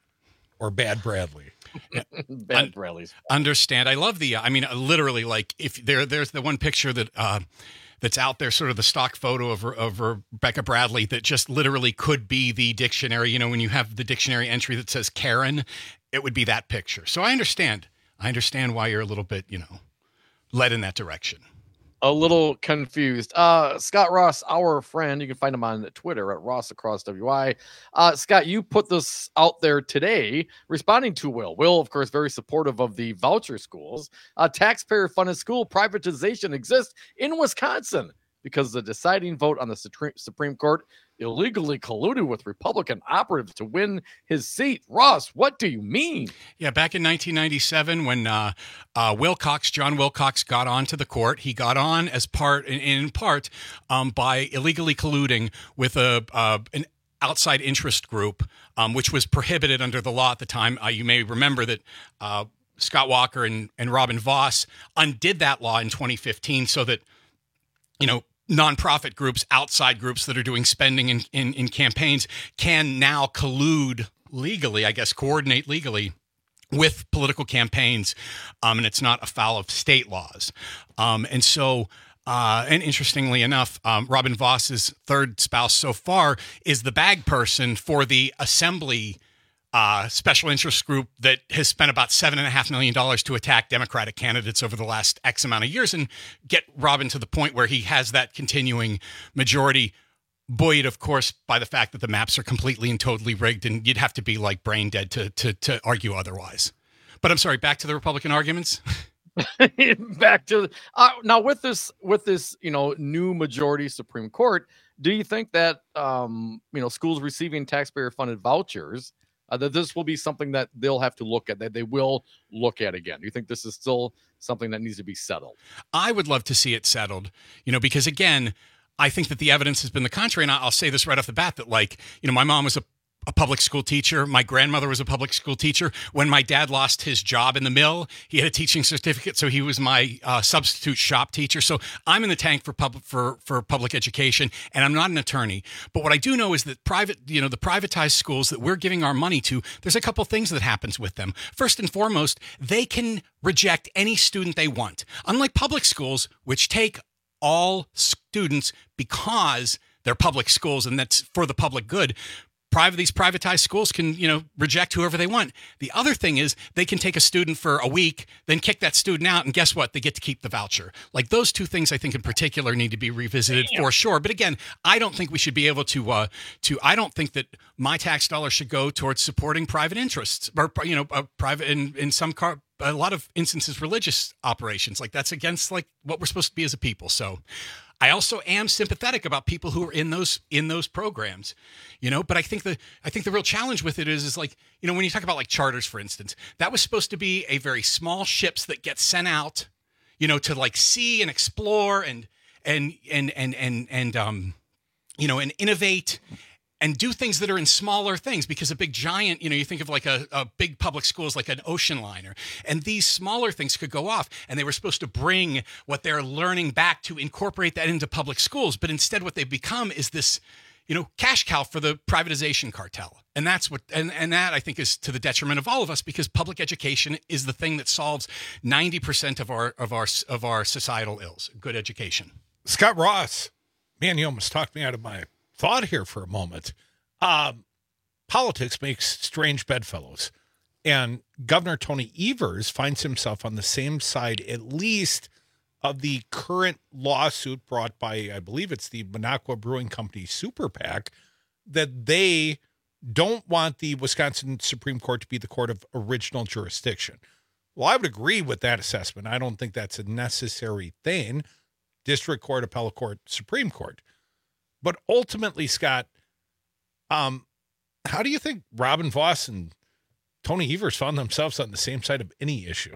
or Bad Bradley. Bad Bradley's. Understand. I love the, I mean, literally, like, if there, there's the one picture that, uh, that's out there, sort of the stock photo of, of Rebecca Bradley that just literally could be the dictionary. You know, when you have the dictionary entry that says Karen, it would be that picture. So I understand. I understand why you're a little bit, you know, led in that direction. A little confused. Uh, Scott Ross, our friend, you can find him on Twitter at Ross Across W I. Uh, Scott, you put this out there today, responding to Will. Will, of course, very supportive of the voucher schools. Uh, taxpayer-funded school privatization exists in Wisconsin because the deciding vote on the Supreme Court illegally colluded with Republican operatives to win his seat. Ross, what do you mean? Yeah, back in nineteen ninety-seven, when uh, uh, Wilcox, John Wilcox, got on to the court, he got on as part, in, in part, um, by illegally colluding with a uh, an outside interest group, um, which was prohibited under the law at the time. Uh, you may remember that uh, Scott Walker and, and Robin Voss undid that law in twenty fifteen so that, you know, nonprofit groups, outside groups that are doing spending in, in, in campaigns can now collude legally, I guess, coordinate legally with political campaigns, um, and it's not afoul of state laws. Um, and so, uh, and interestingly enough, um, Robin Voss's third spouse so far is the bag person for the Assembly uh, special interest group that has spent about seven and a half million dollars to attack Democratic candidates over the last X amount of years and get Robin to the point where he has that continuing majority, buoyed, of course, by the fact that the maps are completely and totally rigged, and you'd have to be like brain dead to to to argue otherwise. But I'm sorry, back to the Republican arguments. Back to uh, now with this with this you know new majority Supreme Court. Do you think that um, you know schools receiving taxpayer funded vouchers uh, that this will be something that they'll have to look at, that they will look at again? Do you think this is still something that needs to be settled? I would love to see it settled, you know, because again, I think that the evidence has been the contrary. And I'll say this right off the bat, that like, you know, my mom was a, a public school teacher. My grandmother was a public school teacher. When my dad lost his job in the mill, he had a teaching certificate. So he was my uh, substitute shop teacher. So I'm in the tank for public, for, for public education, and I'm not an attorney. But what I do know is that private, you know, the privatized schools that we're giving our money to, there's a couple things that happens with them. First and foremost, they can reject any student they want. Unlike public schools, which take all students because they're public schools and that's for the public good. Private, these privatized schools can, you know, reject whoever they want. The other thing is they can take a student for a week, then kick that student out, and guess what? They get to keep the voucher. Like those two things, I think in particular need to be revisited Damn. for sure. But again, I don't think we should be able to, uh, to. I don't think that my tax dollars should go towards supporting private interests or, you know, uh, private in in some car. A lot of instances, religious operations. Like that's against like what we're supposed to be as a people. So I also am sympathetic about people who are in those in those programs, you know, but I think the I think the real challenge with it is is like, you know, when you talk about like charters, for instance, that was supposed to be a very small ships that get sent out, you know, to like see and explore and and and and and and um you know, and innovate and do things that are in smaller things, because a big giant, you know, you think of like a, a big public schools like an ocean liner, and these smaller things could go off, and they were supposed to bring what they're learning back to incorporate that into public schools. But instead what they've become is this, you know, cash cow for the privatization cartel. And that's what, and, and that I think is to the detriment of all of us, because public education is the thing that solves ninety percent of our, of our, of our societal ills. Good education. Scott Ross, man, you almost talked me out of my thought here for a moment. Um, politics makes strange bedfellows, and Governor Tony Evers finds himself on the same side, at least, of the current lawsuit brought by, I believe it's the Minocqua Brewing Company Super PAC, that they don't want the Wisconsin Supreme Court to be the court of original jurisdiction. Well, I would agree with that assessment. I don't think that's a necessary thing. District Court, Appellate Court, Supreme Court. But ultimately, Scott, um, how do you think Robin Voss and Tony Evers found themselves on the same side of any issue?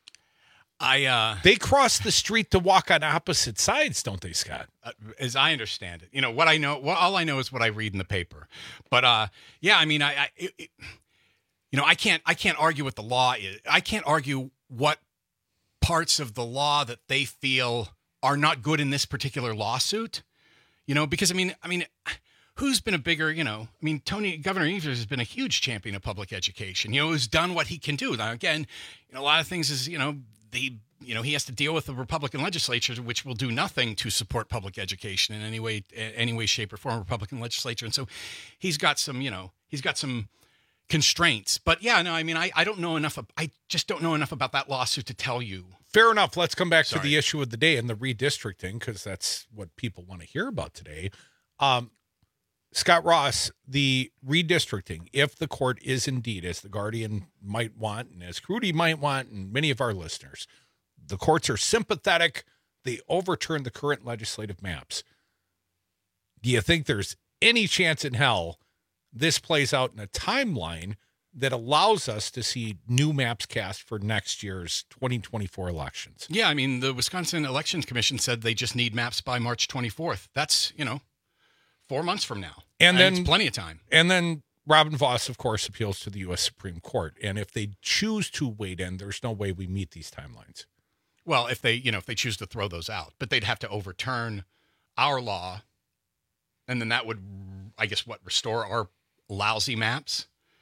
I uh, they cross the street to walk on opposite sides, don't they, Scott? Uh, as I understand it, you know what I know. Well, all I know is what I read in the paper. But uh, yeah, I mean, I, I it, it, you know, I can't, I can't argue what the law is. I can't argue what parts of the law that they feel are not good in this particular lawsuit. You know, because I mean, I mean, who's been a bigger, you know, I mean, Tony, Governor Evers has been a huge champion of public education, you know, who's done what he can do. Now, again, you know, a lot of things is, you know, the, you know, he has to deal with the Republican legislature, which will do nothing to support public education in any way, any way, shape or form, Republican legislature. And so he's got some, you know, he's got some constraints. But yeah, no, I mean, I, I don't know enough. Of, I just don't know enough about that lawsuit to tell you. Fair enough. Let's come back Sorry. to the issue of the day and the redistricting, because that's what people want to hear about today. Um, Scott Ross, the redistricting, if the court is indeed, as the Guardian might want, and as Crudy might want, and many of our listeners, the courts are sympathetic. They overturn the current legislative maps. Do you think there's any chance in hell this plays out in a timeline that allows us to see new maps cast for next year's twenty twenty-four elections? Yeah, I mean, the Wisconsin Elections Commission said they just need maps by March twenty-fourth. That's, you know, four months from now. And, and then it's plenty of time. And then Robin Voss, of course, appeals to the U S Supreme Court. And if they choose to wait in, there's no way we meet these timelines. Well, if they, you know, if they choose to throw those out, but they'd have to overturn our law. And then that would, I guess, what, restore our lousy maps?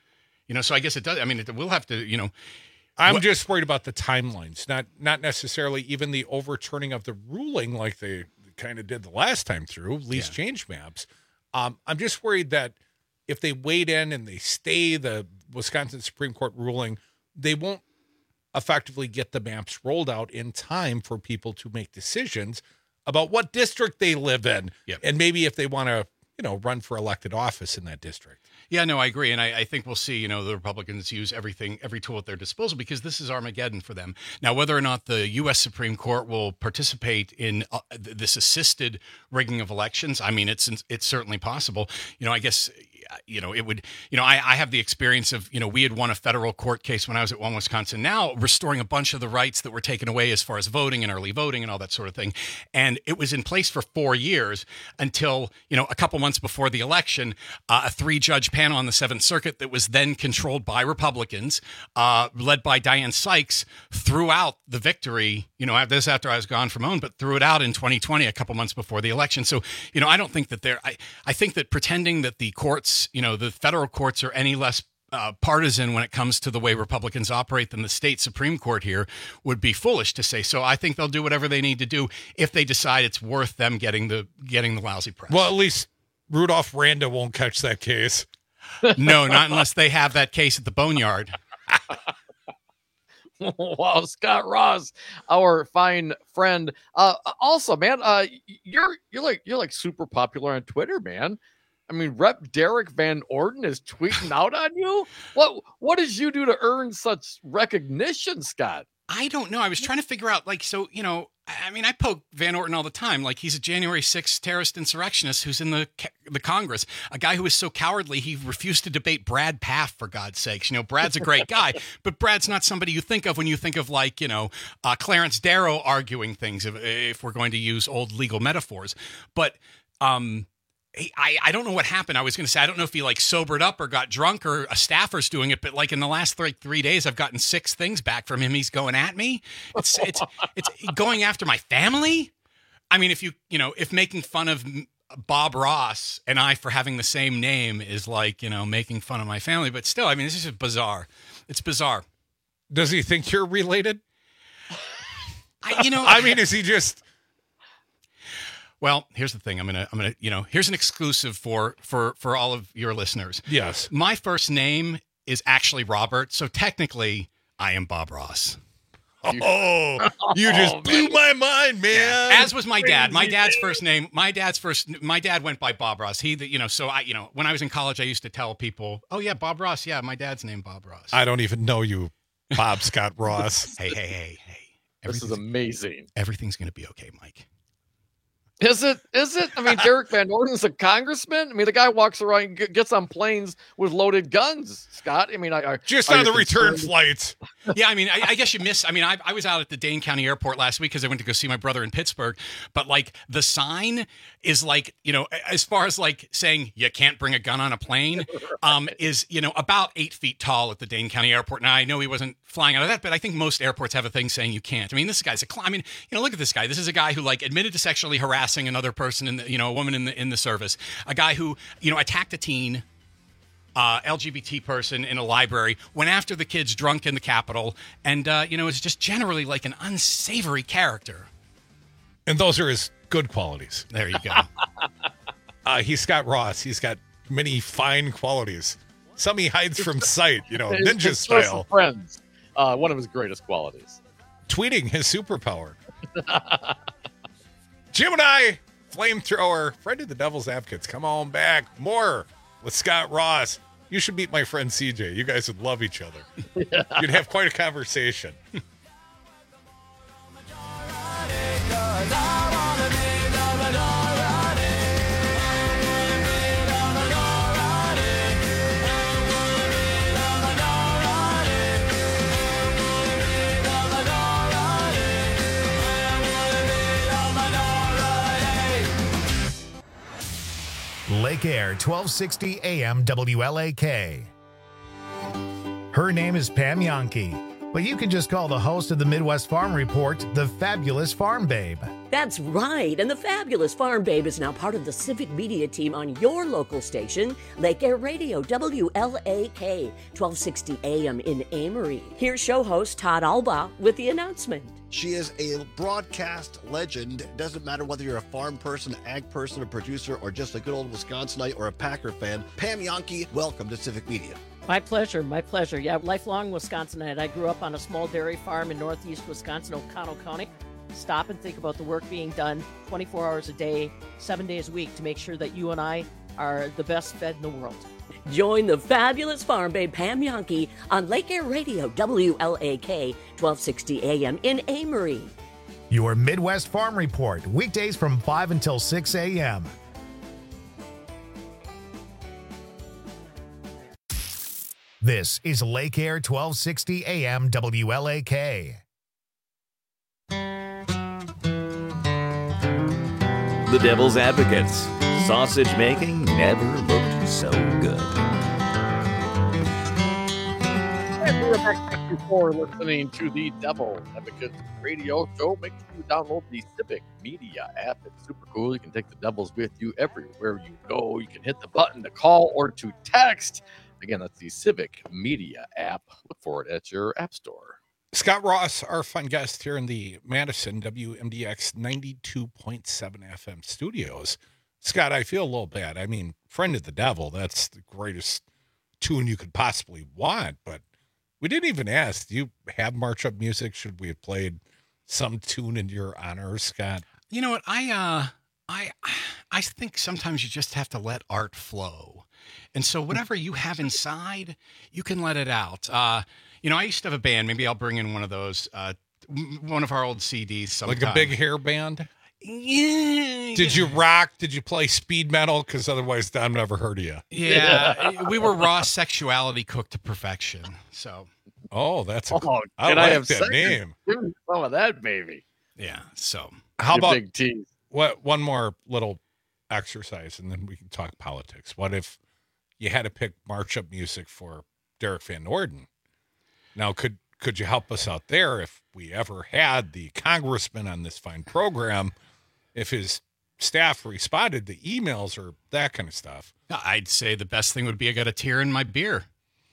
You know, so I guess it does. I mean, it, we'll have to, you know. I'm what, just worried about the timelines, not not necessarily even the overturning of the ruling like they kind of did the last time through, lease yeah. change maps. Um, I'm just worried that if they wade in and they stay the Wisconsin Supreme Court ruling, they won't effectively get the maps rolled out in time for people to make decisions about what district they live in. Yep. And maybe if they want to, you know, run for elected office in that district. Yeah, no, I agree. And I, I think we'll see, you know, the Republicans use everything, every tool at their disposal because this is Armageddon for them. Now, whether or not the U S Supreme Court will participate in uh, this assisted rigging of elections, I mean, it's it's certainly possible. You know, I guess, you know, it would, you know, I, I have the experience of, you know, we had won a federal court case when I was at One Wisconsin Now, restoring a bunch of the rights that were taken away as far as voting and early voting and all that sort of thing. And it was in place for four years until, you know, a couple months before the election, uh, a three-judge panel on the Seventh Circuit that was then controlled by Republicans, uh, led by Diane Sykes, threw out the victory, you know, this after I was gone from OWN, but threw it out in twenty twenty, a couple months before the election. So, you know, I don't think that they're, I, I think that pretending that the courts, you know, the federal courts are any less uh, partisan when it comes to the way Republicans operate than the state Supreme Court here would be foolish to say. So I think they'll do whatever they need to do if they decide it's worth them getting the getting the lousy press. Well, at least Rudolph Randa won't catch that case. No, not unless they have that case at the Boneyard. Wow, Scott Ross, our fine friend. Uh, also, man, uh, you're you're like you're like super popular on Twitter, man. I mean, Rep Derek Van Orden is tweeting out on you. What what did you do to earn such recognition, Scott? I don't know. I was trying to figure out, like, so, you know, I mean, I poke Van Orden all the time. Like, he's a January sixth terrorist insurrectionist who's in the the Congress, a guy who is so cowardly he refused to debate Brad Paff, for God's sakes. You know, Brad's a great guy, but Brad's not somebody you think of when you think of, like, you know, uh, Clarence Darrow arguing things, if, if we're going to use old legal metaphors. But, um... I, I don't know what happened. I was going to say, I don't know if he like sobered up or got drunk or a staffer's doing it, but like in the last three, three days, I've gotten six things back from him. He's going at me. It's, it's, it's going after my family. I mean, if you, you know, if making fun of Bob Ross and I for having the same name is like, you know, making fun of my family, but still, I mean, this is just bizarre. It's bizarre. Does he think you're related? I, you know, I mean, is he just... Well, here's the thing. I'm gonna, I'm gonna, you know, here's an exclusive for for for all of your listeners. Yes, my first name is actually Robert, so technically I am Bob Ross. Oh, you just oh, blew my mind, man. Yeah. As was my dad. My dad's first name. My dad's first. My dad went by Bob Ross. He, you know, so I, you know, when I was in college, I used to tell people, "Oh yeah, Bob Ross. Yeah, my dad's name Bob Ross." I don't even know you, Bob Scott Ross. Hey, hey, hey, hey. This is amazing. Everything's gonna be okay, Mike. Is it? Is it? I mean, Derek Van Orden's a congressman. I mean, the guy walks around, gets on planes with loaded guns. Scott, I mean, I, I just on the return flights. Yeah, I mean, I, I guess you miss. I mean, I, I was out at the Dane County Airport last week because I went to go see my brother in Pittsburgh. But like, the sign is like, you know, as far as like saying you can't bring a gun on a plane, um, is you know about eight feet tall at the Dane County Airport. Now I know he wasn't flying out of that, but I think most airports have a thing saying you can't. I mean, this guy's a. I mean, you know, look at this guy. This is a guy who like admitted to sexually harassing another person in the, you know, a woman in the in the service, a guy who, you know, attacked a teen, uh, L G B T person in a library, went after the kids drunk in the Capitol, and uh, you know, is just generally like an unsavory character. And those are his good qualities. There you go. uh, he's Scott Ross. He's got many fine qualities. Some he hides from sight, you know, ninja his style. Friends, uh, one of his greatest qualities. Tweeting his superpower. Jim and I, flamethrower, friend of the Devil's Advocates. Come on back. More with Scott Ross. You should meet my friend C J. You guys would love each other. You'd have quite a conversation. Lake Air, twelve sixty A M W L A K. Her name is Pam Yonke, but you can just call the host of the Midwest Farm Report the Fabulous Farm Babe. That's right, and the fabulous Farm Babe is now part of the Civic Media team on your local station, Lake Air Radio, W L A K, twelve sixty A M in Amory. Here's show host Todd Alba with the announcement. She is a broadcast legend. It doesn't matter whether you're a farm person, ag person, a producer, or just a good old Wisconsinite or a Packer fan. Pam Yankee, welcome to Civic Media. My pleasure, my pleasure. Yeah, lifelong Wisconsinite. I grew up on a small dairy farm in northeast Wisconsin, O'Connell County. Stop and think about the work being done twenty-four hours a day, seven days a week to make sure that you and I are the best fed in the world. Join the fabulous Farm Babe Pam Yankee on Lake Air Radio, W L A K, twelve sixty A M in Amory. Your Midwest Farm Report, weekdays from five until six A M This is Lake Air twelve sixty A M W L A K. The Devil's Advocates. Sausage making never looked so good. And we're back before listening to the Devil's Advocates radio show. Make sure you download the Civic Media app. It's super cool. You can take the Devils with you everywhere you go. You can hit the button to call or to text. Again, that's the Civic Media app. Look for it at your app store. Scott Ross, our fun guest here in the Madison W M D X ninety-two point seven F M studios. Scott, I feel a little bad. I mean, Friend of the Devil, that's the greatest tune you could possibly want, but we didn't even ask. Do you have march-up music? Should we have played some tune in your honor, Scott? You know what? I, uh, I, I think sometimes you just have to let art flow. And so whatever you have inside, you can let it out. Uh, You know, I used to have a band. Maybe I'll bring in one of those, uh, one of our old C Ds sometime. Like a big hair band? Yeah. Did you rock? Did you play speed metal? Because otherwise, Don never heard of you. Yeah. We were raw sexuality cooked to perfection. So. Oh, that's a oh, cool. I can like I have that name. Some of that, baby. Yeah. So. How Your about big tease. What? One more little exercise, and then we can talk politics. What if you had to pick march-up music for Derek Van Norden? Now, could could you help us out there if we ever had the congressman on this fine program, if his staff responded to emails or that kind of stuff? I'd say the best thing would be I got a tear in my beer.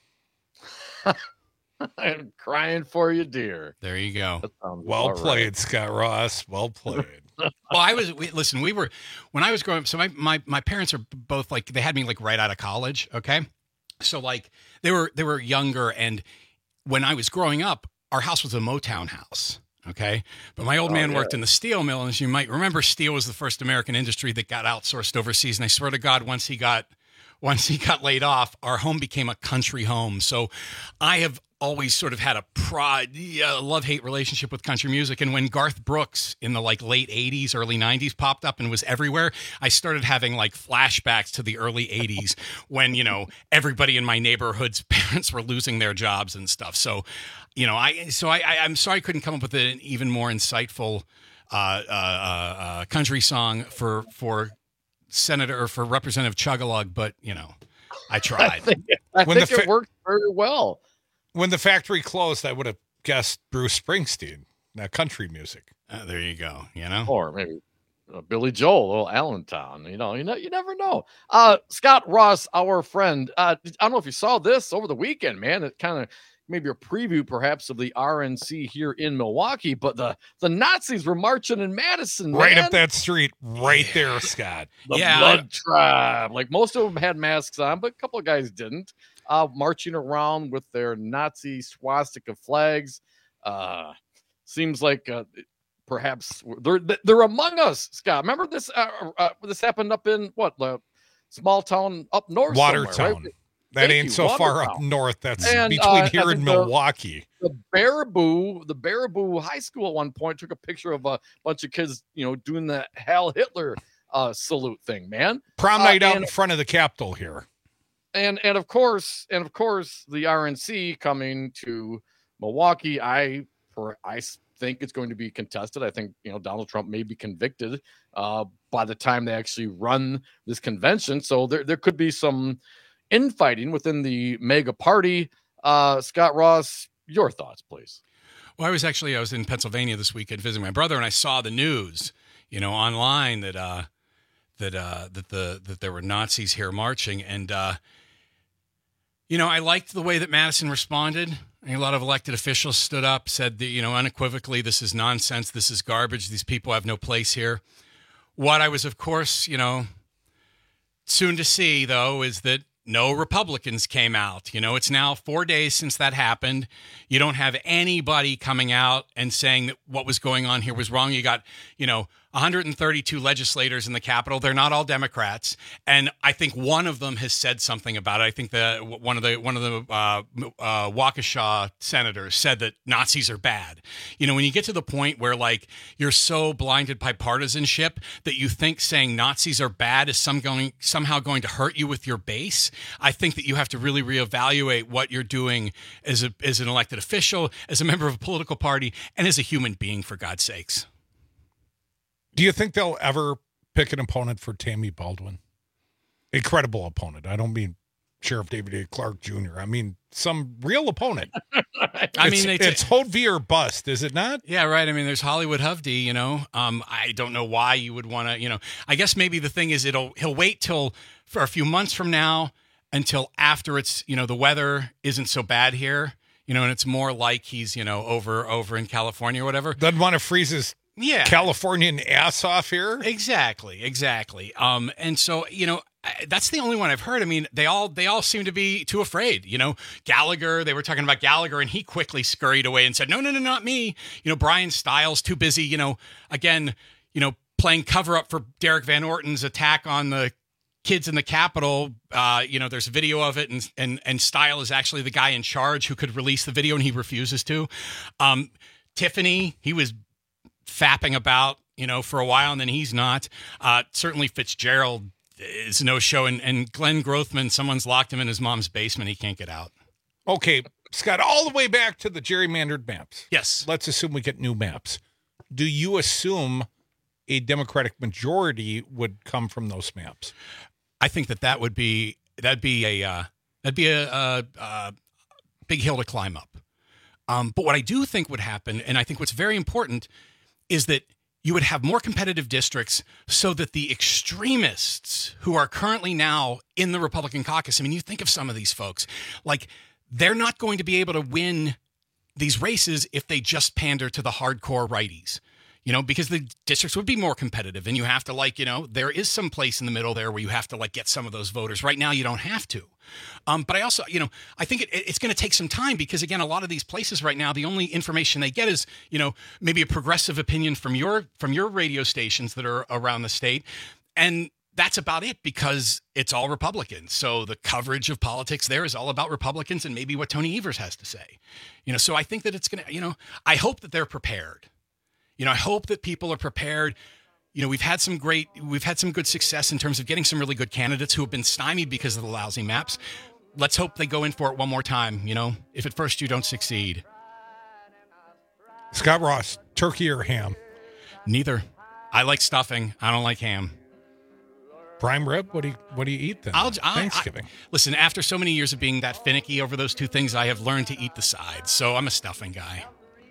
I'm crying for you, dear. There you go. Well played, right. Scott Ross. Well played. Well, I was, we, listen, we were, when I was growing up, so my, my, my parents are both like, they had me like right out of college. Okay. So like they were, they were younger, and when I was growing up, our house was a Motown house, okay? But my old oh, man yeah. worked in the steel mill, and as you might remember, steel was the first American industry that got outsourced overseas. And I swear to God, once he got once he got laid off, our home became a country home. So I have always sort of had a pride, uh, love-hate relationship with country music. And when Garth Brooks in the like late eighties, early nineties popped up and was everywhere, I started having like flashbacks to the early eighties when, you know, everybody in my neighborhood's parents were losing their jobs and stuff. So, you know, I, so I, I I'm sorry I couldn't come up with an even more insightful uh, uh, uh, country song for, for Senator or for Representative Chugalug, but you know, I tried. I think, I when think the fa- it worked very well. When the factory closed, I would have guessed Bruce Springsteen, not country music. Uh, there you go. You know, or maybe uh, Billy Joel, little Allentown. You know, you know, you never know. Uh, Scott Ross, our friend. Uh, I don't know if you saw this over the weekend, man. It kind of maybe a preview, perhaps, of the R N C here in Milwaukee. But the the Nazis were marching in Madison, right man. up that street, right there, Scott. The yeah, Blood Tribe. Like most of them had masks on, but a couple of guys didn't. Uh, marching around with their Nazi swastika flags. Uh, seems like uh, perhaps they're they're among us, Scott. Remember this? Uh, uh, this happened up in what the small town up north, Watertown. Right? That Thank ain't you, so Watertown. far up north. That's and, between uh, here and the, Milwaukee. The Baraboo, the Baraboo High School at one point took a picture of a bunch of kids, you know, doing the Heil Hitler uh, salute thing, man. Prom night uh, out and, in front of the Capitol here. And and of course, and of course, the R N C coming to Milwaukee. I for I think it's going to be contested. I think you know Donald Trump may be convicted uh, by the time they actually run this convention. So there there could be some infighting within the mega party. Uh, Scott Ross, your thoughts, please. Well, I was actually I was in Pennsylvania this weekend visiting my brother, and I saw the news. you know, online that uh, that uh, that the that there were Nazis here marching, and uh, you know, I liked the way that Madison responded. A lot of elected officials stood up, said that, you know, unequivocally, this is nonsense, this is garbage, these people have no place here. What I was, of course, you know, soon to see, though, is that no Republicans came out. You know, it's now four days since that happened. You don't have anybody coming out and saying that what was going on here was wrong. You got, you know, one hundred thirty-two legislators in the Capitol. They're not all Democrats, and I think one of them has said something about it. I think that one of the one of the uh, uh, Waukesha senators said that Nazis are bad. You know, when you get to the point where like you're so blinded by partisanship that you think saying Nazis are bad is some going somehow going to hurt you with your base, I think that you have to really reevaluate what you're doing as a as an elected official, as a member of a political party, and as a human being, for God's sakes. Do you think they'll ever pick an opponent for Tammy Baldwin? A credible opponent. I don't mean Sheriff David A. Clark Junior I mean some real opponent. I mean, it's, it's Hovey or bust, is it not? Yeah, right. I mean, there's Hollywood Hovey, you know. Um, I don't know why you would want to, you know. I guess maybe the thing is it'll he'll wait till for a few months from now until after it's, you know, the weather isn't so bad here, you know, and it's more like he's, you know, over over in California or whatever. Doesn't want to freeze his yeah. Californian ass off here. Exactly, exactly. Um, and so, you know, that's the only one I've heard. I mean, they all they all seem to be too afraid. You know, Gallagher, they were talking about Gallagher, and he quickly scurried away and said, no, no, no, not me. You know, Brian Stiles, too busy, you know, again, you know, playing cover up for Derek Van Orton's attack on the kids in the Capitol. Uh, you know, there's a video of it, and and and Stile is actually the guy in charge who could release the video, and he refuses to. Um, Tiffany, he was fapping about, you know, for a while, and then he's not. Uh, certainly Fitzgerald is no show, and, and Glenn Grothman, someone's locked him in his mom's basement. He can't get out. Okay, Scott, all the way back to the gerrymandered maps. Yes. Let's assume we get new maps. Do you assume a Democratic majority would come from those maps? I think that that would be, that'd be a, uh, that'd be a, a, a big hill to climb up. Um, but what I do think would happen, and I think what's very important, is that you would have more competitive districts so that the extremists who are currently now in the Republican caucus, I mean, you think of some of these folks, like they're not going to be able to win these races if they just pander to the hardcore righties, you know, because the districts would be more competitive, and you have to, like, you know, there is some place in the middle there where you have to like get some of those voters. Right now, you don't have to. Um, but I also, you know, I think it, it's going to take some time because, again, a lot of these places right now, the only information they get is, you know, maybe a progressive opinion from your from your radio stations that are around the state. And that's about it because it's all Republicans. So the coverage of politics there is all about Republicans and maybe what Tony Evers has to say. You know, so I think that it's going to, you know, I hope that they're prepared. You know, I hope that people are prepared. You know, we've had some great, we've had some good success in terms of getting some really good candidates who have been stymied because of the lousy maps. Let's hope they go in for it one more time. You know, if at first you don't succeed. Scott Ross, turkey or ham? Neither. I like stuffing. I don't like ham. Prime rib? What do you, what do you eat then? I'll, I, Thanksgiving. I, listen, after so many years of being that finicky over those two things, I have learned to eat the sides. So I'm a stuffing guy.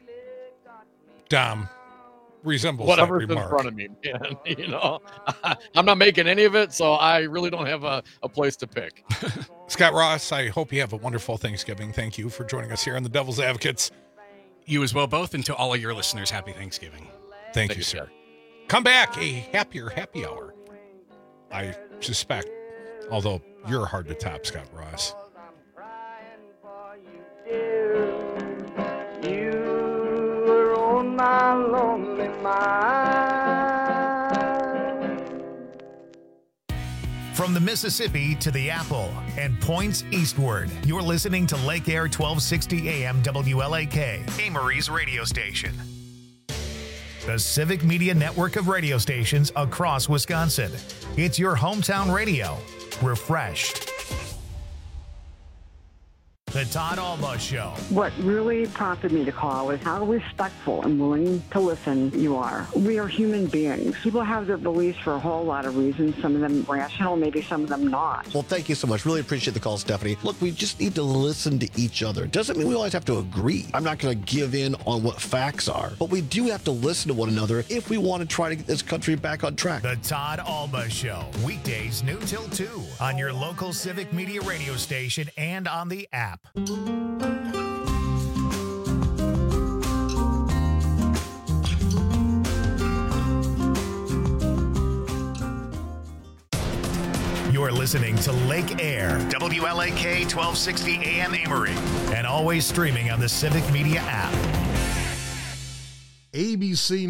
Dom resembles whatever's that in remark. front of me, man. You know, I'm not making any of it, so I really don't have a, a place to pick. Scott Ross, I hope you have a wonderful Thanksgiving. Thank you for joining us here on the Devil's Advocates. You as well, both, and to all of your listeners, happy Thanksgiving. Thank, Thank you, you, sir. sir. Come back, a happier happy hour. I suspect, although you're hard to top, Scott Ross. My lonely mind. From the Mississippi to the Apple and points eastward, you're listening to Lake Air twelve sixty A M W L A K, Amory's radio station. The Civic Media network of radio stations across Wisconsin. It's your hometown radio, refreshed. The Todd Alba Show. What really prompted me to call is how respectful and willing to listen you are. We are human beings. People have their beliefs for a whole lot of reasons, some of them rational, maybe some of them not. Well, thank you so much. Really appreciate the call, Stephanie. Look, we just need to listen to each other. Doesn't mean we always have to agree. I'm not going to give in on what facts are, but we do have to listen to one another if we want to try to get this country back on track. The Todd Alba Show, weekdays noon till two on your local Civic Media radio station and on the app. You're listening to Lake Air, W L A K twelve sixty A M Amory, and always streaming on the Civic Media app. A B C